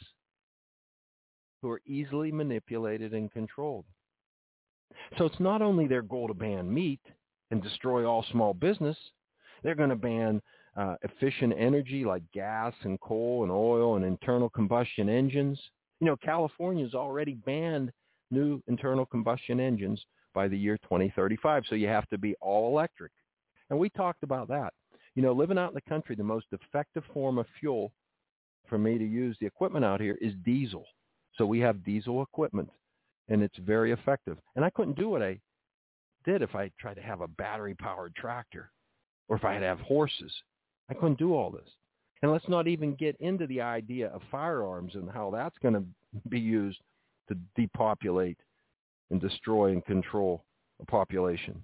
who are easily manipulated and controlled. So it's not only their goal to ban meat and destroy all small business. They're going to ban efficient energy like gas and coal and oil and internal combustion engines. California's already banned new internal combustion engines by the year 2035. So you have to be all electric. And we talked about that. Living out in the country, the most effective form of fuel for me to use the equipment out here is diesel. So we have diesel equipment, and it's very effective. And I couldn't do what I did if I tried to have a battery-powered tractor or if I had to have horses. I couldn't do all this. And let's not even get into the idea of firearms and how that's going to be used to depopulate and destroy and control a population.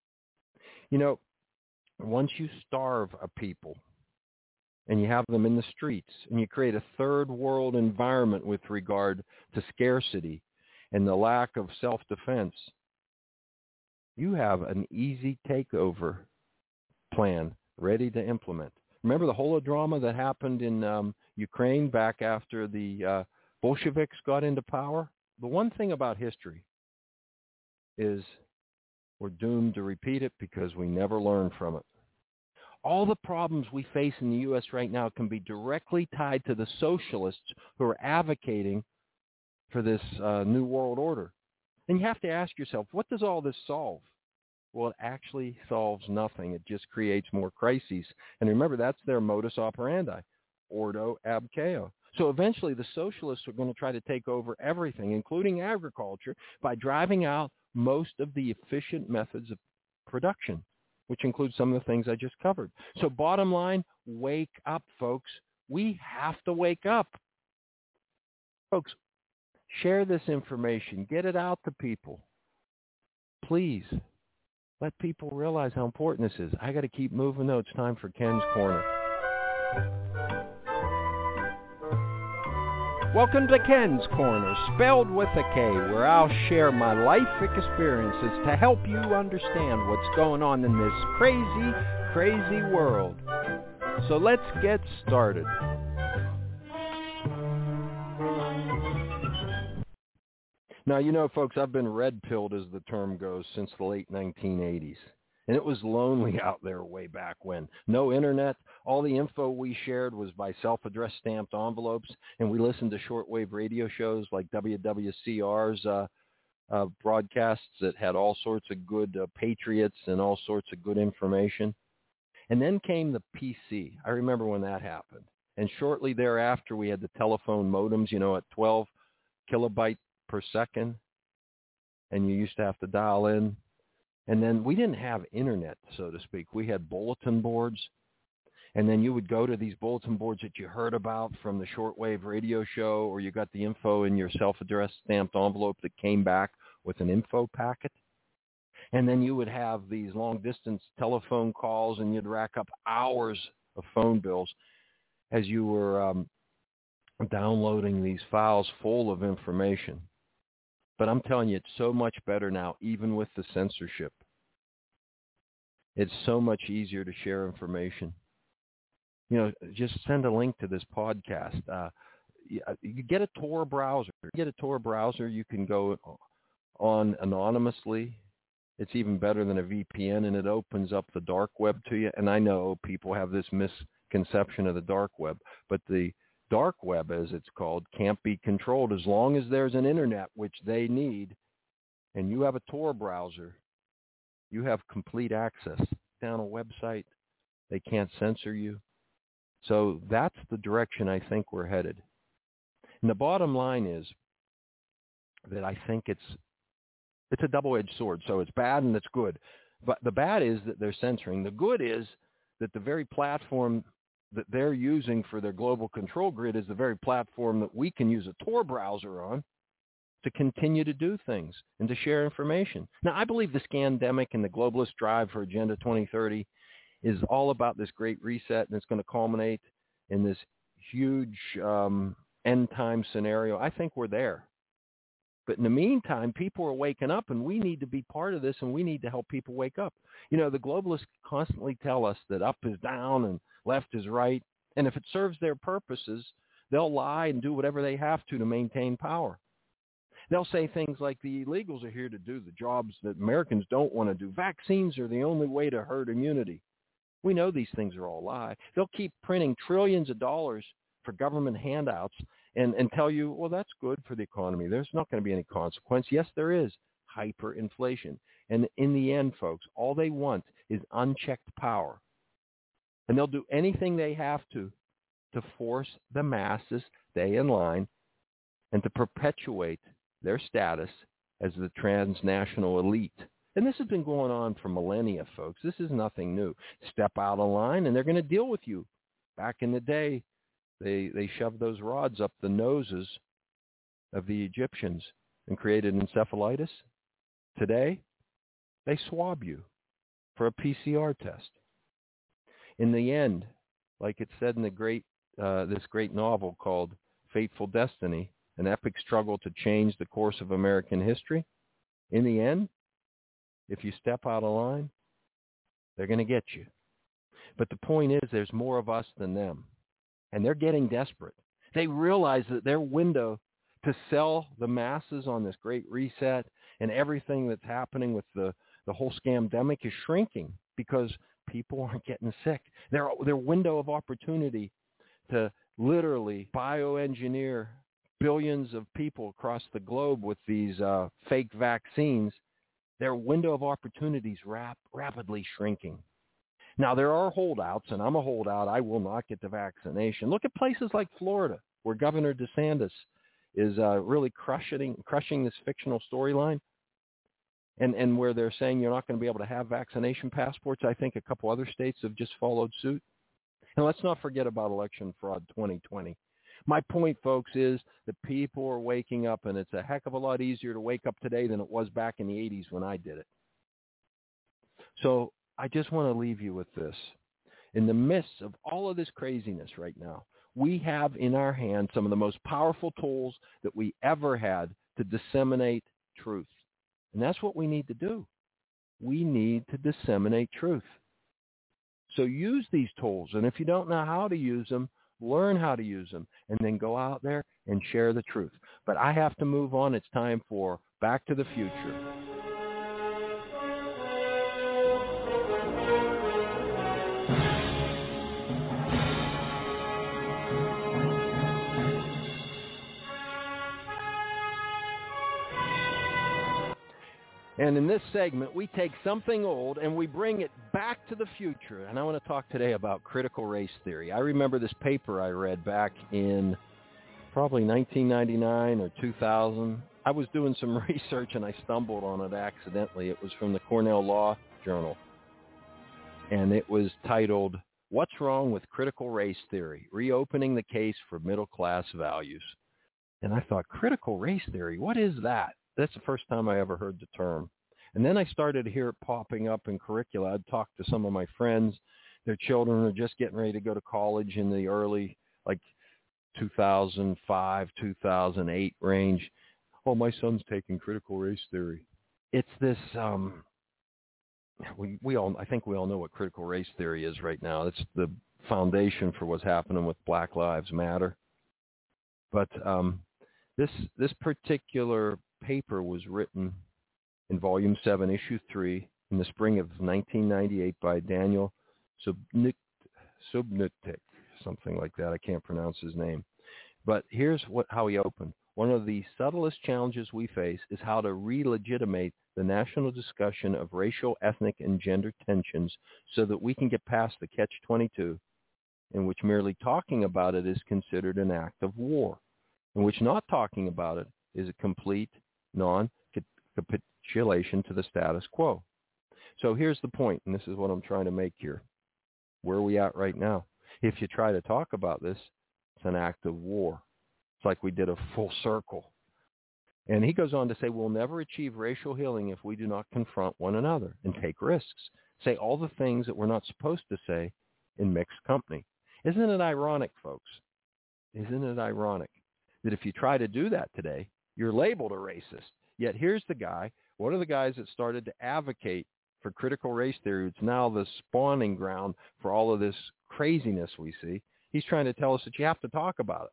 Once you starve a people and you have them in the streets and you create a third world environment with regard to scarcity and the lack of self-defense, you have an easy takeover plan ready to implement. Remember the holodrama that happened in Ukraine back after the Bolsheviks got into power? The one thing about history is we're doomed to repeat it because we never learn from it. All the problems we face in the U.S. right now can be directly tied to the socialists who are advocating for this new world order. And you have to ask yourself, what does all this solve? Well, it actually solves nothing. It just creates more crises. And remember, that's their modus operandi, ordo ab chaos. So eventually the socialists are going to try to take over everything, including agriculture, by driving out most of the efficient methods of production, which includes some of the things I just covered. So bottom line, wake up, folks. We have to wake up. Folks, share this information. Get it out to people. Please, let people realize how important this is. I got to keep moving, though. It's time for Ken's Corner. Welcome to Ken's Corner, spelled with a K, where I'll share my life experiences to help you understand what's going on in this crazy, crazy world. So let's get started. Now, folks, I've been red-pilled, as the term goes, since the late 1980s. And it was lonely out there way back when. No internet. All the info we shared was by self-addressed stamped envelopes. And we listened to shortwave radio shows like WWCR's broadcasts that had all sorts of good patriots and all sorts of good information. And then came the PC. I remember when that happened. And shortly thereafter, we had the telephone modems, at 12 kilobyte per second. And you used to have to dial in. And then we didn't have internet, so to speak. We had bulletin boards. And then you would go to these bulletin boards that you heard about from the shortwave radio show, or you got the info in your self-addressed stamped envelope that came back with an info packet. And then you would have these long-distance telephone calls, and you'd rack up hours of phone bills. as you were downloading these files full of information. But I'm telling you, it's so much better now, even with the censorship. It's so much easier to share information. You know, just send a link to this podcast. You get a Tor browser. You can go on anonymously. It's even better than a VPN, and it opens up the dark web to you. And I know people have this misconception of the dark web, but the dark web, as it's called, can't be controlled as long as there's an internet, which they need, and you have a Tor browser. You have complete access down a website. They can't censor you. So that's the direction I think we're headed. And the bottom line is that I think it's a double-edged sword. So it's bad and it's good. But the bad is that they're censoring. The good is that the very platform that they're using for their global control grid is the very platform that we can use a Tor browser on to continue to do things and to share information. Now, I believe the scandemic and the globalist drive for Agenda 2030 is all about this great reset, and it's going to culminate in this huge end-time scenario. I think we're there. But in the meantime, people are waking up, and we need to be part of this, and we need to help people wake up. You know, the globalists constantly tell us that up is down and left is right, and if it serves their purposes, they'll lie and do whatever they have to maintain power. They'll say things like the illegals are here to do the jobs that Americans don't want to do. Vaccines are the only way to herd immunity. We know these things are all lie. They'll keep printing trillions of dollars for government handouts and tell you, well, that's good for the economy. There's not going to be any consequence. Yes, there is hyperinflation. And in the end, folks, all they want is unchecked power. And they'll do anything they have to force the masses stay in line and to perpetuate their status as the transnational elite. And this has been going on for millennia, folks. This is nothing new. Step out of line and they're going to deal with you. Back in the day, they shoved those rods up the noses of the Egyptians and created encephalitis. Today, they swab you for a PCR test. In the end, like it said in this great novel called Fateful Destiny, an epic struggle to change the course of American history, in the end, if you step out of line, they're going to get you. But the point is, there's more of us than them. And they're getting desperate. They realize that their window to sell the masses on this great reset and everything that's happening with the whole scamdemic is shrinking because people aren't getting sick. Their window of opportunity to literally bioengineer billions of people across the globe with these fake vaccines, their window of opportunity is rapidly shrinking. Now, there are holdouts, and I'm a holdout. I will not get the vaccination. Look at places like Florida, where Governor DeSantis is really crushing this fictional storyline, and where they're saying you're not going to be able to have vaccination passports. I think a couple other states have just followed suit. And let's not forget about election fraud 2020. My point, folks, is that people are waking up, and it's a heck of a lot easier to wake up today than it was back in the 80s when I did it. So I just want to leave you with this. In the midst of all of this craziness right now, we have in our hands some of the most powerful tools that we ever had to disseminate truth. And that's what we need to do. We need to disseminate truth. So use these tools. And if you don't know how to use them, learn how to use them, and then go out there and share the truth. But I have to move on. It's time for Back to the Future. And in this segment, we take something old and we bring it back to the future. And I want to talk today about critical race theory. I remember this paper I read back in probably 1999 or 2000. I was doing some research and I stumbled on it accidentally. It was from the Cornell Law Journal. And it was titled, "What's Wrong with Critical Race Theory? Reopening the Case for Middle-Class Values." And I thought, critical race theory, what is that? That's the first time I ever heard the term. And then I started to hear it popping up in curricula. I'd talk to some of my friends. Their children are just getting ready to go to college in the early like 2005, 2008 range. Oh, my son's taking critical race theory. It's this, I think we all know what critical race theory is right now. It's the foundation for what's happening with Black Lives Matter. But this particular paper was written in Volume 7, Issue 3, in the spring of 1998 by Daniel Subnutik, something like that. I can't pronounce his name. But here's how he opened. One of the subtlest challenges we face is how to re-legitimate the national discussion of racial, ethnic, and gender tensions so that we can get past the catch-22, in which merely talking about it is considered an act of war, in which not talking about it is a complete non-capitulation to the status quo. So here's the point, and this is what I'm trying to make here. Where are we at right now? If you try to talk about this, it's an act of war. It's like we did a full circle. And he goes on to say, we'll never achieve racial healing if we do not confront one another and take risks, say all the things that we're not supposed to say in mixed company. Isn't it ironic, folks? Isn't it ironic that if you try to do that today, you're labeled a racist? Yet here's the guy, one of the guys that started to advocate for critical race theory. It's now the spawning ground for all of this craziness we see. He's trying to tell us that you have to talk about it.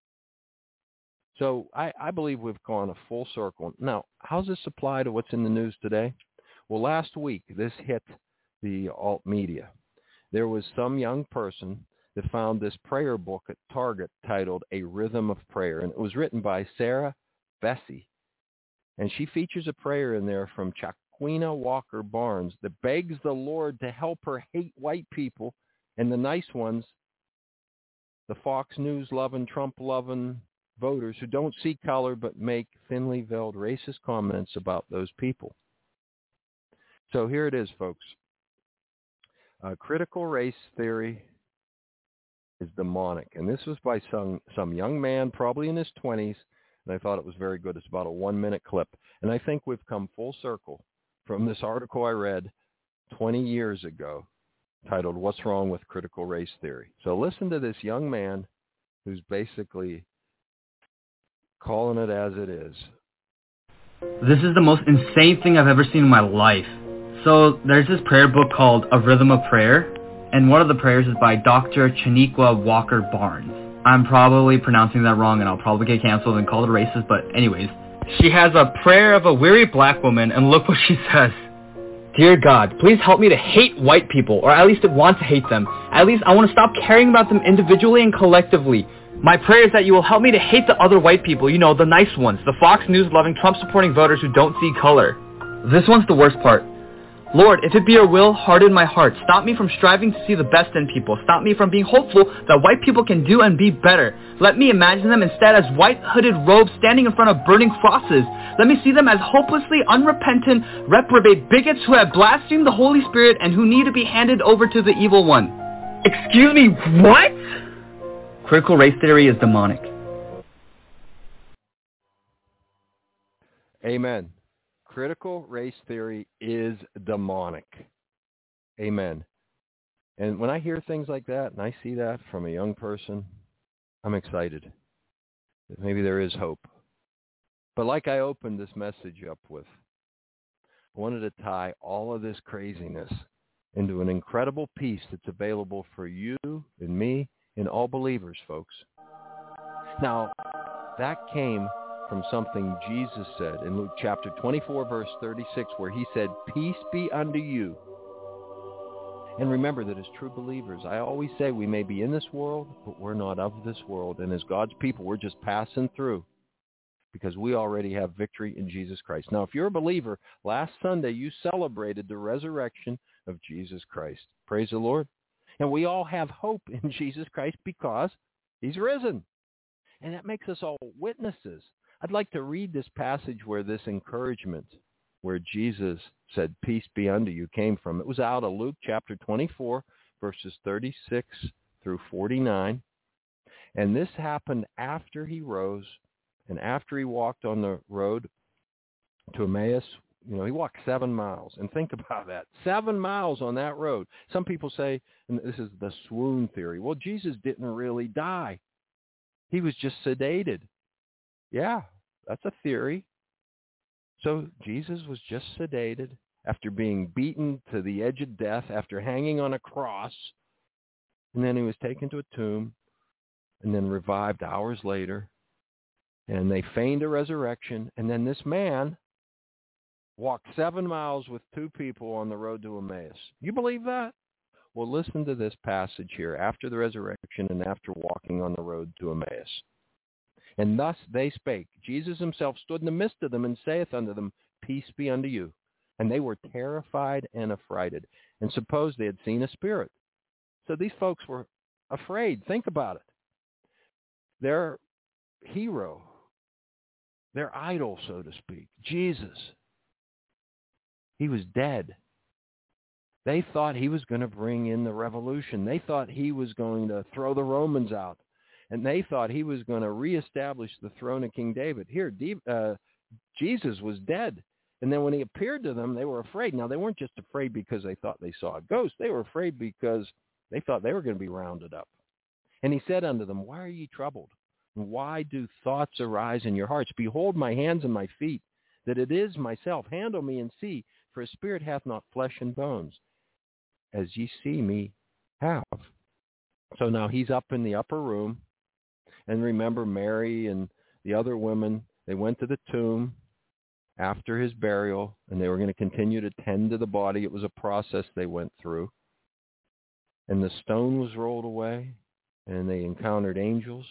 So I believe we've gone a full circle. Now, how's this apply to what's in the news today? Well, last week, this hit the alt media. There was some young person that found this prayer book at Target titled A Rhythm of Prayer, and it was written by Sarah Bessey. And she features a prayer in there from Chaquina Walker Barnes that begs the Lord to help her hate white people and the nice ones, the Fox News-loving, Trump-loving voters who don't see color but make thinly veiled racist comments about those people. So here it is, folks. Critical race theory is demonic. And this was by some young man, probably in his 20s, and I thought it was very good. It's about a 1-minute clip. And I think we've come full circle from this article I read 20 years ago titled, What's Wrong with Critical Race Theory? So listen to this young man who's basically calling it as it is. This is the most insane thing I've ever seen in my life. So there's this prayer book called A Rhythm of Prayer, and one of the prayers is by Dr. Chaquina Walker Barnes. I'm probably pronouncing that wrong, and I'll probably get canceled and called a racist, but anyways. She has a prayer of a weary black woman, and look what she says. Dear God, please help me to hate white people, or at least to want to hate them. At least I want to stop caring about them individually and collectively. My prayer is that you will help me to hate the other white people, you know, the nice ones, the Fox News-loving, Trump-supporting voters who don't see color. This one's the worst part. Lord, if it be your will, harden my heart. Stop me from striving to see the best in people. Stop me from being hopeful that white people can do and be better. Let me imagine them instead as white hooded robes standing in front of burning crosses. Let me see them as hopelessly unrepentant, reprobate bigots who have blasphemed the Holy Spirit and who need to be handed over to the evil one. Excuse me, what? Critical race theory is demonic. Amen. Critical race theory is demonic. Amen. And when I hear things like that, and I see that from a young person, I'm excited that maybe there is hope. But like I opened this message up with, I wanted to tie all of this craziness into an incredible peace that's available for you and me and all believers, folks. Now, that came from something Jesus said in Luke chapter 24, verse 36, where he said, peace be unto you. And remember that as true believers, I always say we may be in this world, but we're not of this world. And as God's people, we're just passing through because we already have victory in Jesus Christ. Now, if you're a believer, last Sunday you celebrated the resurrection of Jesus Christ. Praise the Lord. And we all have hope in Jesus Christ because he's risen. And that makes us all witnesses. I'd like to read this passage where this encouragement, where Jesus said, peace be unto you, came from. It was out of Luke chapter 24, verses 36 through 49. And this happened after he rose and after he walked on the road to Emmaus He walked 7 miles. And think about that. 7 miles on that road. Some people say, and this is the swoon theory, well, Jesus didn't really die. He was just sedated. Yeah, that's a theory. So Jesus was just sedated after being beaten to the edge of death, after hanging on a cross, and then he was taken to a tomb and then revived hours later. And they feigned a resurrection, and then this man walked 7 miles with 2 people on the road to Emmaus. You believe that? Well, listen to this passage here, after the resurrection and after walking on the road to Emmaus. And thus they spake. Jesus himself stood in the midst of them and saith unto them, Peace be unto you. And they were terrified and affrighted, and supposed they had seen a spirit. So these folks were afraid. Think about it. Their hero, their idol, so to speak, Jesus, he was dead. They thought he was going to bring in the revolution. They thought he was going to throw the Romans out. And they thought he was going to reestablish the throne of King David. Here, Jesus was dead. And then when he appeared to them, they were afraid. Now, they weren't just afraid because they thought they saw a ghost. They were afraid because they thought they were going to be rounded up. And he said unto them, Why are ye troubled? And why do thoughts arise in your hearts? Behold my hands and my feet, that it is myself. Handle me and see, for a spirit hath not flesh and bones, as ye see me have. So now he's up in the upper room. And remember, Mary and the other women, they went to the tomb after his burial, and they were going to continue to tend to the body. It was a process they went through. And the stone was rolled away, and they encountered angels,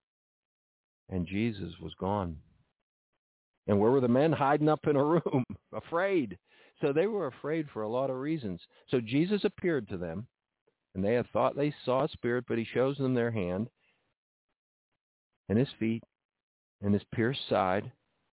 and Jesus was gone. And where were the men? Hiding up in a room, afraid. So they were afraid for a lot of reasons. So Jesus appeared to them, and they had thought they saw a spirit, but he shows them their hand and his feet and his pierced side.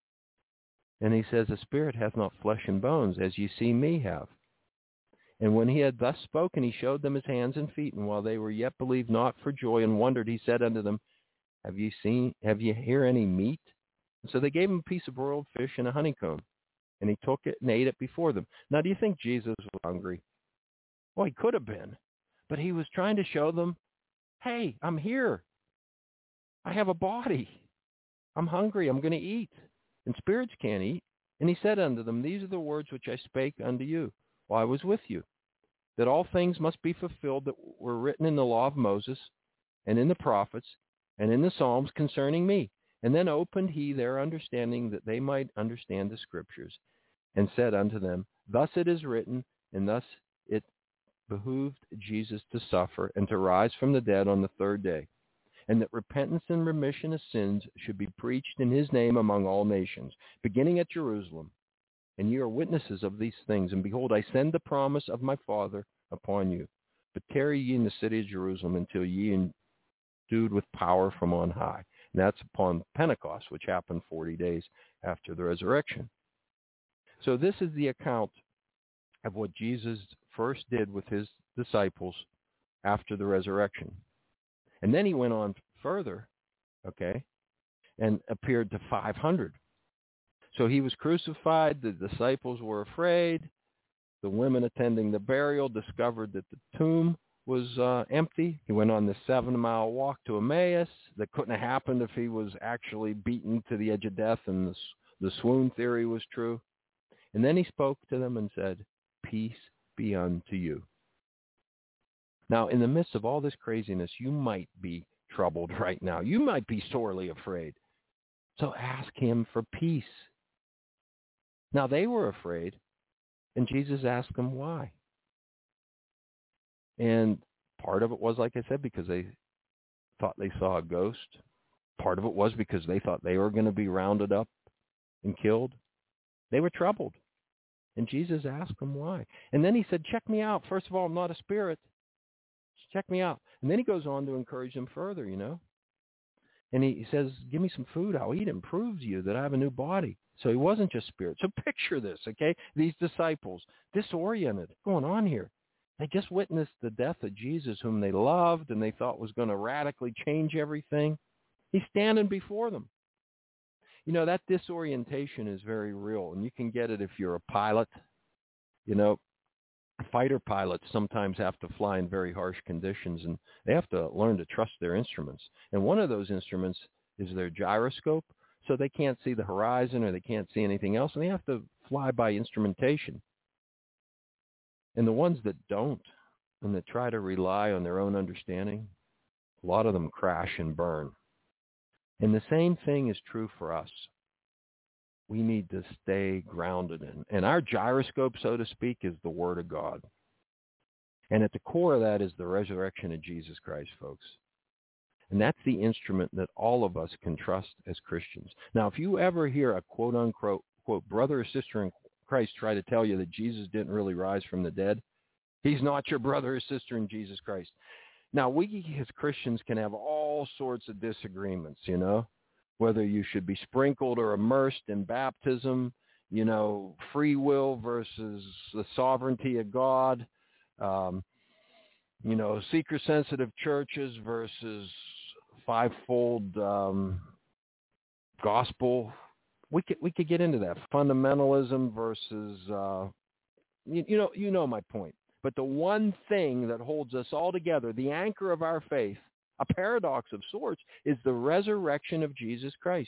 And he says, A spirit hath not flesh and bones, as ye see me have. And when he had thus spoken, he showed them his hands and feet. And while they were yet believed not for joy and wondered, he said unto them, Have ye here any meat? And so they gave him a piece of broiled fish and a honeycomb. And he took it and ate it before them. Now, do you think Jesus was hungry? Well, he could have been. But he was trying to show them, hey, I'm here. I have a body. I'm hungry. I'm going to eat. And spirits can't eat. And he said unto them, These are the words which I spake unto you while I was with you, that all things must be fulfilled that were written in the law of Moses and in the prophets and in the Psalms concerning me. And then opened he their understanding that they might understand the scriptures, and said unto them, Thus it is written, and thus it behooved Jesus to suffer and to rise from the dead on the third day, and that repentance and remission of sins should be preached in his name among all nations, beginning at Jerusalem. And ye are witnesses of these things. And behold, I send the promise of my Father upon you. But tarry ye in the city of Jerusalem until ye endued with power from on high. And that's upon Pentecost, which happened 40 days after the resurrection. So this is the account of what Jesus first did with his disciples after the resurrection. And then he went on further, okay, and appeared to 500. So he was crucified. The disciples were afraid. The women attending the burial discovered that the tomb was empty. He went on the 7-mile walk to Emmaus. That couldn't have happened if he was actually beaten to the edge of death and the swoon theory was true. And then he spoke to them and said, Peace be unto you. Now, in the midst of all this craziness, you might be troubled right now. You might be sorely afraid. So ask him for peace. Now, they were afraid, and Jesus asked them why. And part of it was, like I said, because they thought they saw a ghost. Part of it was because they thought they were going to be rounded up and killed. They were troubled. And Jesus asked them why. And then he said, check me out. First of all, I'm not a spirit. Check me out. And then he goes on to encourage them further, you know. And he says, give me some food. I'll eat and prove to you that I have a new body. So he wasn't just spirit. So picture this, okay? These disciples, disoriented, what's going on here? They just witnessed the death of Jesus, whom they loved and they thought was going to radically change everything. He's standing before them. You know, that disorientation is very real, and you can get it if you're a pilot. You know, fighter pilots sometimes have to fly in very harsh conditions, and they have to learn to trust their instruments. And one of those instruments is their gyroscope, so they can't see the horizon or they can't see anything else, and they have to fly by instrumentation. And the ones that don't, and that try to rely on their own understanding, a lot of them crash and burn. And the same thing is true for us. We need to stay grounded in. And our gyroscope, so to speak, is the Word of God. And at the core of that is the resurrection of Jesus Christ, folks. And that's the instrument that all of us can trust as Christians. Now, if you ever hear a quote-unquote brother or sister in Christ try to tell you that Jesus didn't really rise from the dead, he's not your brother or sister in Jesus Christ. Now, we as Christians can have all sorts of disagreements, you know, whether you should be sprinkled or immersed in baptism, you know, free will versus the sovereignty of God, you know, seeker-sensitive churches versus fivefold gospel. We could get into that. Fundamentalism versus, you know my point. But the one thing that holds us all together, the anchor of our faith, a paradox of sorts, is the resurrection of Jesus Christ.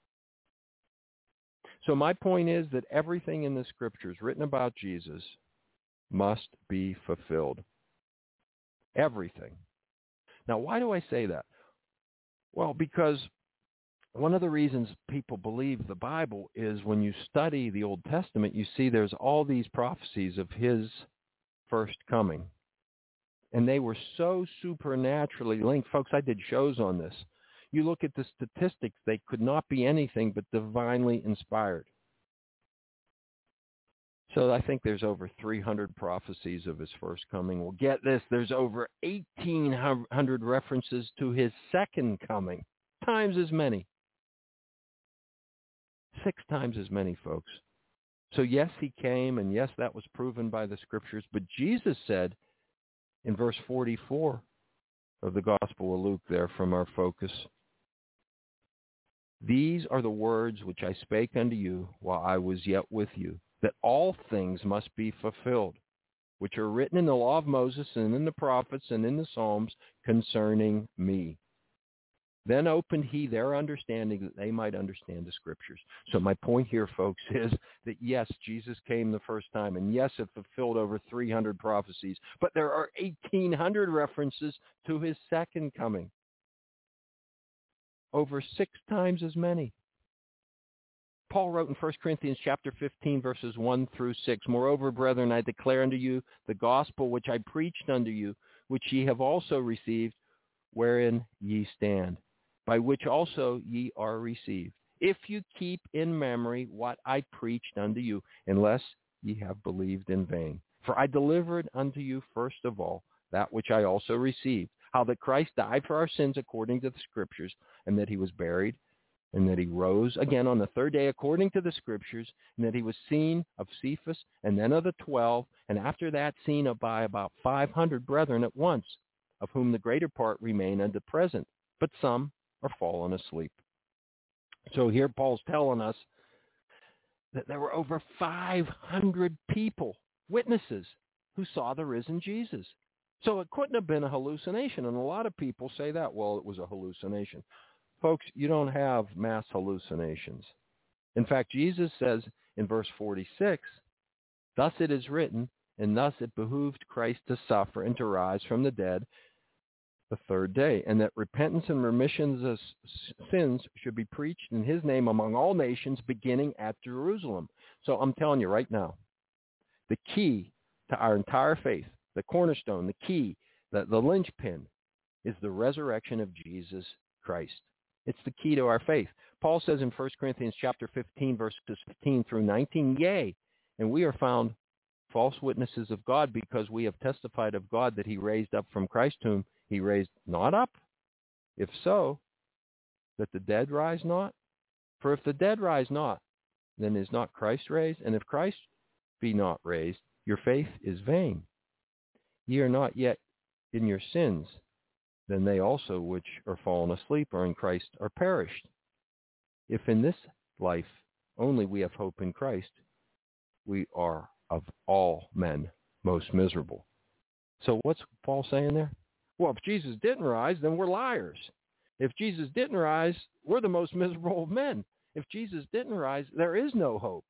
So my point is that everything in the Scriptures written about Jesus must be fulfilled. Everything. Now, why do I say that? Well, because one of the reasons people believe the Bible is when you study the Old Testament, you see there's all these prophecies of his first coming. And they were so supernaturally linked. Folks, I did shows on this. You look at the statistics, they could not be anything but divinely inspired. So I think there's over 300 prophecies of his first coming. Well, get this, there's over 1,800 references to his second coming. Times as many. 6 times as many, folks. So yes, he came, and yes, that was proven by the Scriptures. But Jesus said in verse 44 of the Gospel of Luke there from our focus, "These are the words which I spake unto you while I was yet with you, that all things must be fulfilled, which are written in the law of Moses and in the prophets and in the Psalms concerning me. Then opened he their understanding that they might understand the Scriptures." So my point here, folks, is that yes, Jesus came the first time, and yes, it fulfilled over 300 prophecies, but there are 1,800 references to his second coming. Over 6 times as many. Paul wrote in 1 Corinthians chapter 15, verses 1 through 6, "Moreover, brethren, I declare unto you the gospel which I preached unto you, which ye have also received, wherein ye stand, by which also ye are received, if you keep in memory what I preached unto you, unless ye have believed in vain. For I delivered unto you first of all that which I also received, how that Christ died for our sins according to the Scriptures, and that he was buried, and that he rose again on the third day according to the Scriptures, and that he was seen of Cephas, and then of the 12, and after that seen by about 500 brethren at once, of whom the greater part remain unto present, but some are fallen asleep." So here Paul's telling us that there were over 500 people, witnesses, who saw the risen Jesus. So it couldn't have been a hallucination, and a lot of people say that, well, it was a hallucination. Folks, you don't have mass hallucinations. In fact, Jesus says in verse 46, "Thus it is written, and thus it behooved Christ to suffer and to rise from the dead the third day, and that repentance and remissions of sins should be preached in his name among all nations, beginning at Jerusalem." So I'm telling you right now, the key to our entire faith, the cornerstone, the key, the linchpin, is the resurrection of Jesus Christ. It's the key to our faith. Paul says in 1 Corinthians chapter 15, verses 15 through 19, "Yea, and we are found false witnesses of God, because we have testified of God that he raised up from Christ, whom he raised not up. If so, that the dead rise not. For if the dead rise not, then is not Christ raised? And if Christ be not raised, your faith is vain. Ye are not yet in your sins. Then they also which are fallen asleep are in Christ are perished. If in this life, only we have hope in Christ, we are of all men most miserable. So what's Paul saying there? Well, if Jesus didn't rise, then we're liars. If Jesus didn't rise, we're the most miserable of men. If Jesus didn't rise, there is no hope.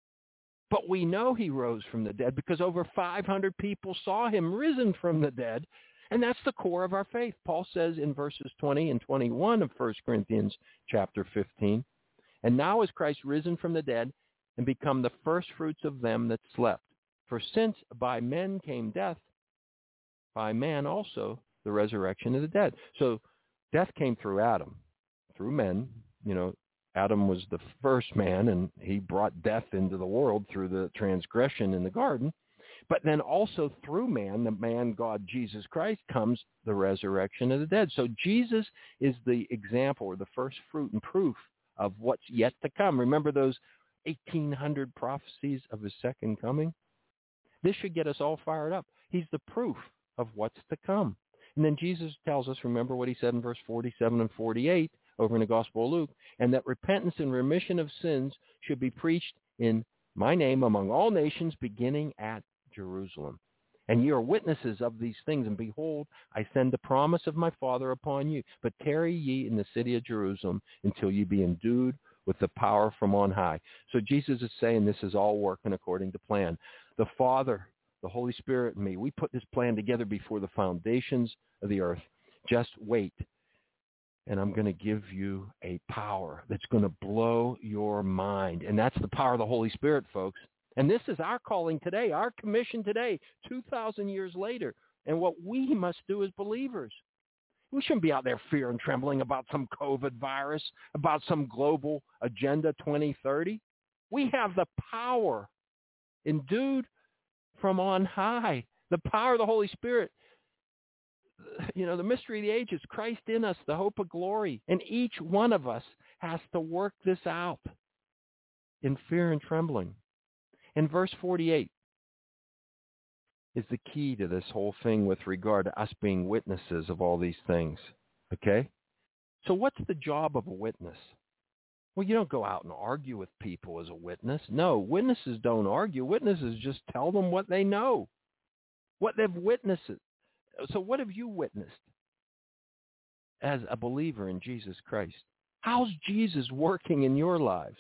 But we know he rose from the dead because over 500 people saw him risen from the dead, and that's the core of our faith. Paul says in verses 20 and 21 of 1 Corinthians chapter 15, and now is Christ risen from the dead and become the first fruits of them that slept. For since by men came death, by man also the resurrection of the dead. So death came through Adam, through men. You know, Adam was the first man, and he brought death into the world through the transgression in the garden. But then also through man, the man God Jesus Christ, comes the resurrection of the dead. So Jesus is the example or the first fruit and proof of what's yet to come. Remember those 1,800 prophecies of his second coming? This should get us all fired up. He's the proof of what's to come. And then Jesus tells us, remember what he said in verse 47 and 48 over in the Gospel of Luke, and that repentance and remission of sins should be preached in my name among all nations, beginning at Jerusalem. And ye are witnesses of these things, and behold, I send the promise of my Father upon you. But tarry ye in the city of Jerusalem until ye be endued with the power from on high. So Jesus is saying this is all working according to plan. The Father, the Holy Spirit, and me, we put this plan together before the foundations of the earth. Just wait, and I'm going to give you a power that's going to blow your mind. And that's the power of the Holy Spirit, folks. And this is our calling today, our commission today, 2,000 years later, and what we must do as believers. We shouldn't be out there fear and trembling about some COVID virus, about some global agenda 2030. We have the power endued from on high, the power of the Holy Spirit. You know, the mystery of the ages, Christ in us, the hope of glory. And each one of us has to work this out in fear and trembling. And verse 48 is the key to this whole thing with regard to us being witnesses of all these things. Okay? So what's the job of a witness? Well, you don't go out and argue with people as a witness. No, witnesses don't argue. Witnesses just tell them what they know, what they've witnessed. So what have you witnessed as a believer in Jesus Christ? How's Jesus working in your lives?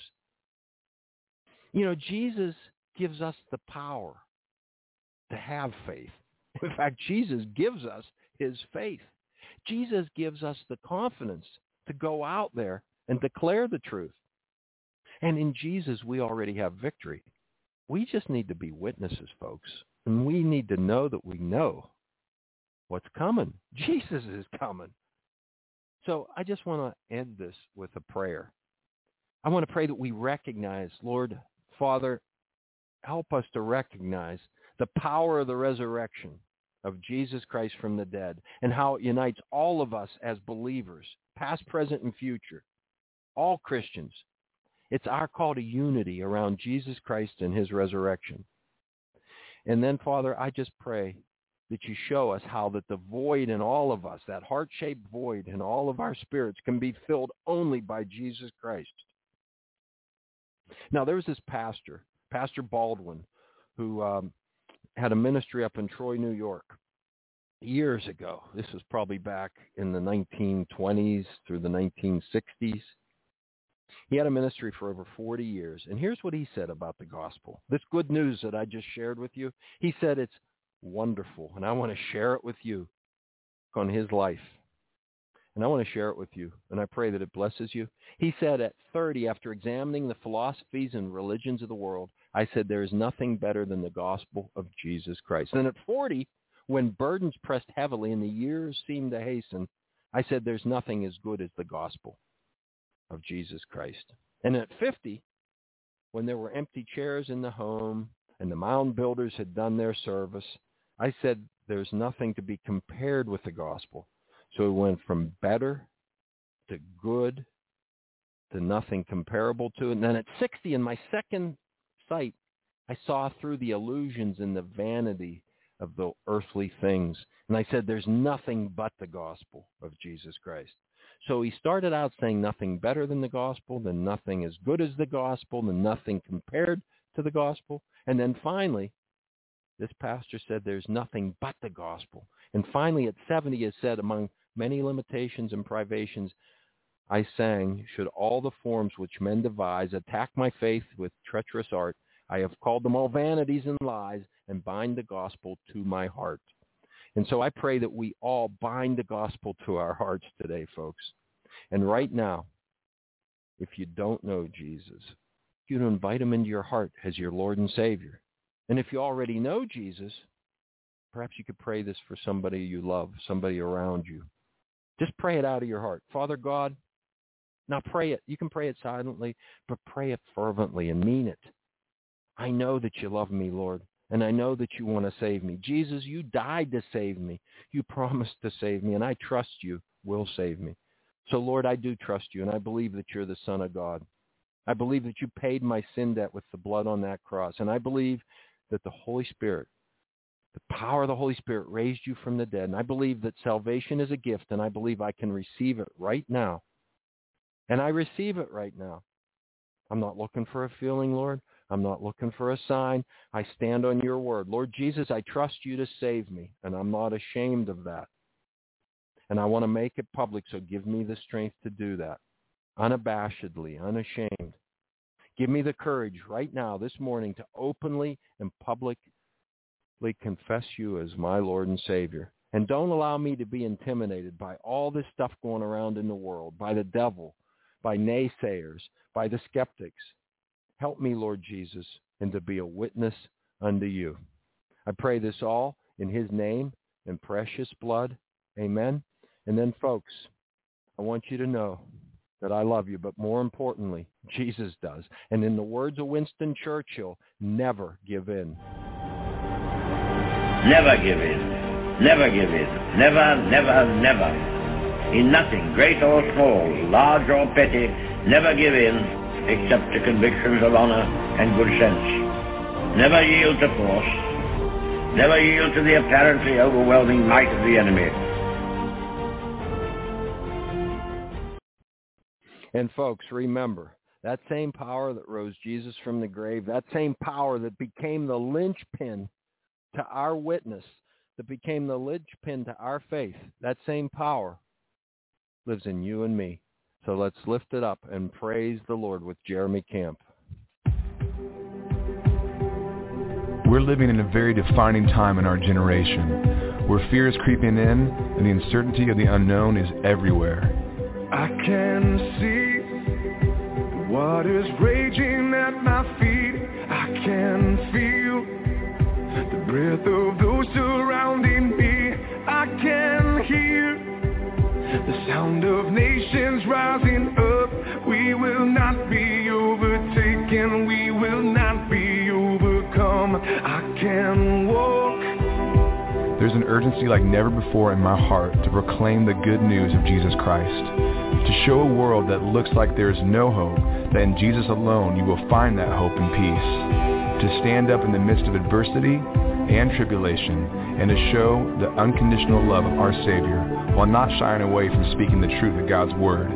You know, Jesus gives us the power to have faith. In fact, Jesus gives us his faith. Jesus gives us the confidence to go out there and declare the truth. And in Jesus, we already have victory. We just need to be witnesses, folks. And we need to know that we know what's coming. Jesus is coming. So I just want to end this with a prayer. I want to pray that we recognize, Lord, Father, help us to recognize the power of the resurrection of Jesus Christ from the dead and how it unites all of us as believers, past, present, and future, all Christians. It's our call to unity around Jesus Christ and his resurrection. And then, Father, I just pray that you show us how that the void in all of us, that heart-shaped void in all of our spirits, can be filled only by Jesus Christ. Now, there was this pastor, Pastor Baldwin, who had a ministry up in Troy, New York, years ago. This was probably back in the 1920s through the 1960s. He had a ministry for over 40 years. And here's what he said about the gospel. This good news that I just shared with you, he said it's wonderful, and I want to share it with you on his life. And I want to share it with you, and I pray that it blesses you. He said at 30, after examining the philosophies and religions of the world, I said there is nothing better than the gospel of Jesus Christ. And at 40, when burdens pressed heavily and the years seemed to hasten, I said there's nothing as good as the gospel of Jesus Christ. And at 50, when there were empty chairs in the home and the mound builders had done their service, I said there's nothing to be compared with the gospel. So it went from better to good to nothing comparable to it. And then at 60, in my second sight, I saw through the illusions and the vanity of the earthly things. And I said, there's nothing but the gospel of Jesus Christ. So he started out saying nothing better than the gospel, then nothing as good as the gospel, then nothing compared to the gospel. And then finally, this pastor said there's nothing but the gospel. And finally at 70 he said, among many limitations and privations, I sang, should all the forms which men devise attack my faith with treacherous art, I have called them all vanities and lies and bind the gospel to my heart. And so I pray that we all bind the gospel to our hearts today, folks. And right now, if you don't know Jesus, you can invite him into your heart as your Lord and Savior. And if you already know Jesus, perhaps you could pray this for somebody you love, somebody around you. Just pray it out of your heart. Father God, now pray it. You can pray it silently, but pray it fervently and mean it. I know that you love me, Lord. And I know that you want to save me. Jesus, you died to save me. You promised to save me, and I trust you will save me. So, Lord, I do trust you, and I believe that you're the Son of God. I believe that you paid my sin debt with the blood on that cross, and I believe that the Holy Spirit, the power of the Holy Spirit raised you from the dead, and I believe that salvation is a gift, and I believe I can receive it right now. And I receive it right now. I'm not looking for a feeling, Lord. I'm not looking for a sign. I stand on your word. Lord Jesus, I trust you to save me, and I'm not ashamed of that. And I want to make it public, so give me the strength to do that, unabashedly, unashamed. Give me the courage right now, this morning, to openly and publicly confess you as my Lord and Savior. And don't allow me to be intimidated by all this stuff going around in the world, by the devil, by naysayers, by the skeptics. Help me, Lord Jesus, and to be a witness unto you. I pray this all in his name and precious blood. Amen. And then, folks, I want you to know that I love you, but more importantly, Jesus does. And in the words of Winston Churchill, never give in. Never give in. Never give in. Never, never, never. In nothing, great or small, large or petty, never give in, except to convictions of honor and good sense. Never yield to force. Never yield to the apparently overwhelming might of the enemy. And folks, remember, that same power that rose Jesus from the grave, that same power that became the linchpin to our witness, that became the linchpin to our faith, that same power lives in you and me. So let's lift it up and praise the Lord with Jeremy Camp. We're living in a very defining time in our generation, where fear is creeping in and the uncertainty of the unknown is everywhere. I can see the waters raging at my feet. I can feel the breath of those surrounding me. I can hear the sound of nations rising up. We will not be overtaken. We will not be overcome. I can walk. There's an urgency like never before in my heart to proclaim the good news of Jesus Christ. To show a world that looks like there is no hope, that in Jesus alone you will find that hope and peace. To stand up in the midst of adversity and tribulation, and to show the unconditional love of our Savior, while not shying away from speaking the truth of God's Word.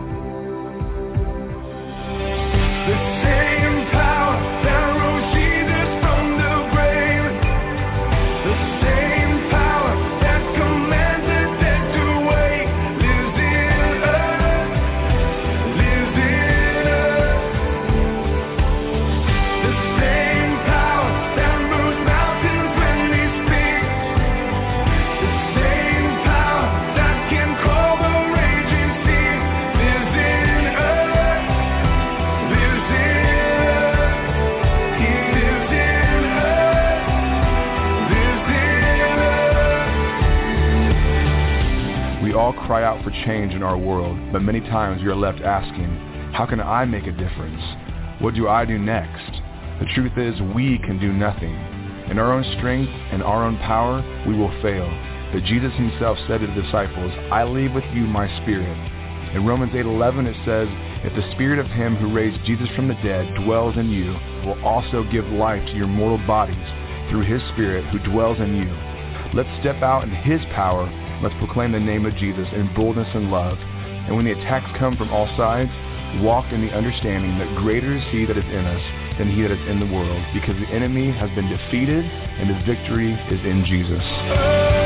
The same power that rose Jesus from the grave, the same power that commanded death to wait, lives in us, lives in us. The same power that moves mountains when we speak, the same power that can calm a raging sea, lives in us, lives in us. He lives in us, lives in us. We all cry out for change in our world, but many times we are left asking, how can I make a difference? What do I do next? The truth is, we can do nothing. In our own strength and our own power, we will fail. But Jesus himself said to the disciples, I leave with you my spirit. In Romans 8:11 it says, if the spirit of him who raised Jesus from the dead dwells in you, will also give life to your mortal bodies through his spirit who dwells in you. Let's step out in his power. Let's proclaim the name of Jesus in boldness and love. And when the attacks come from all sides, walk in the understanding that greater is he that is in us than he that is in the world, because the enemy has been defeated and the victory is in Jesus.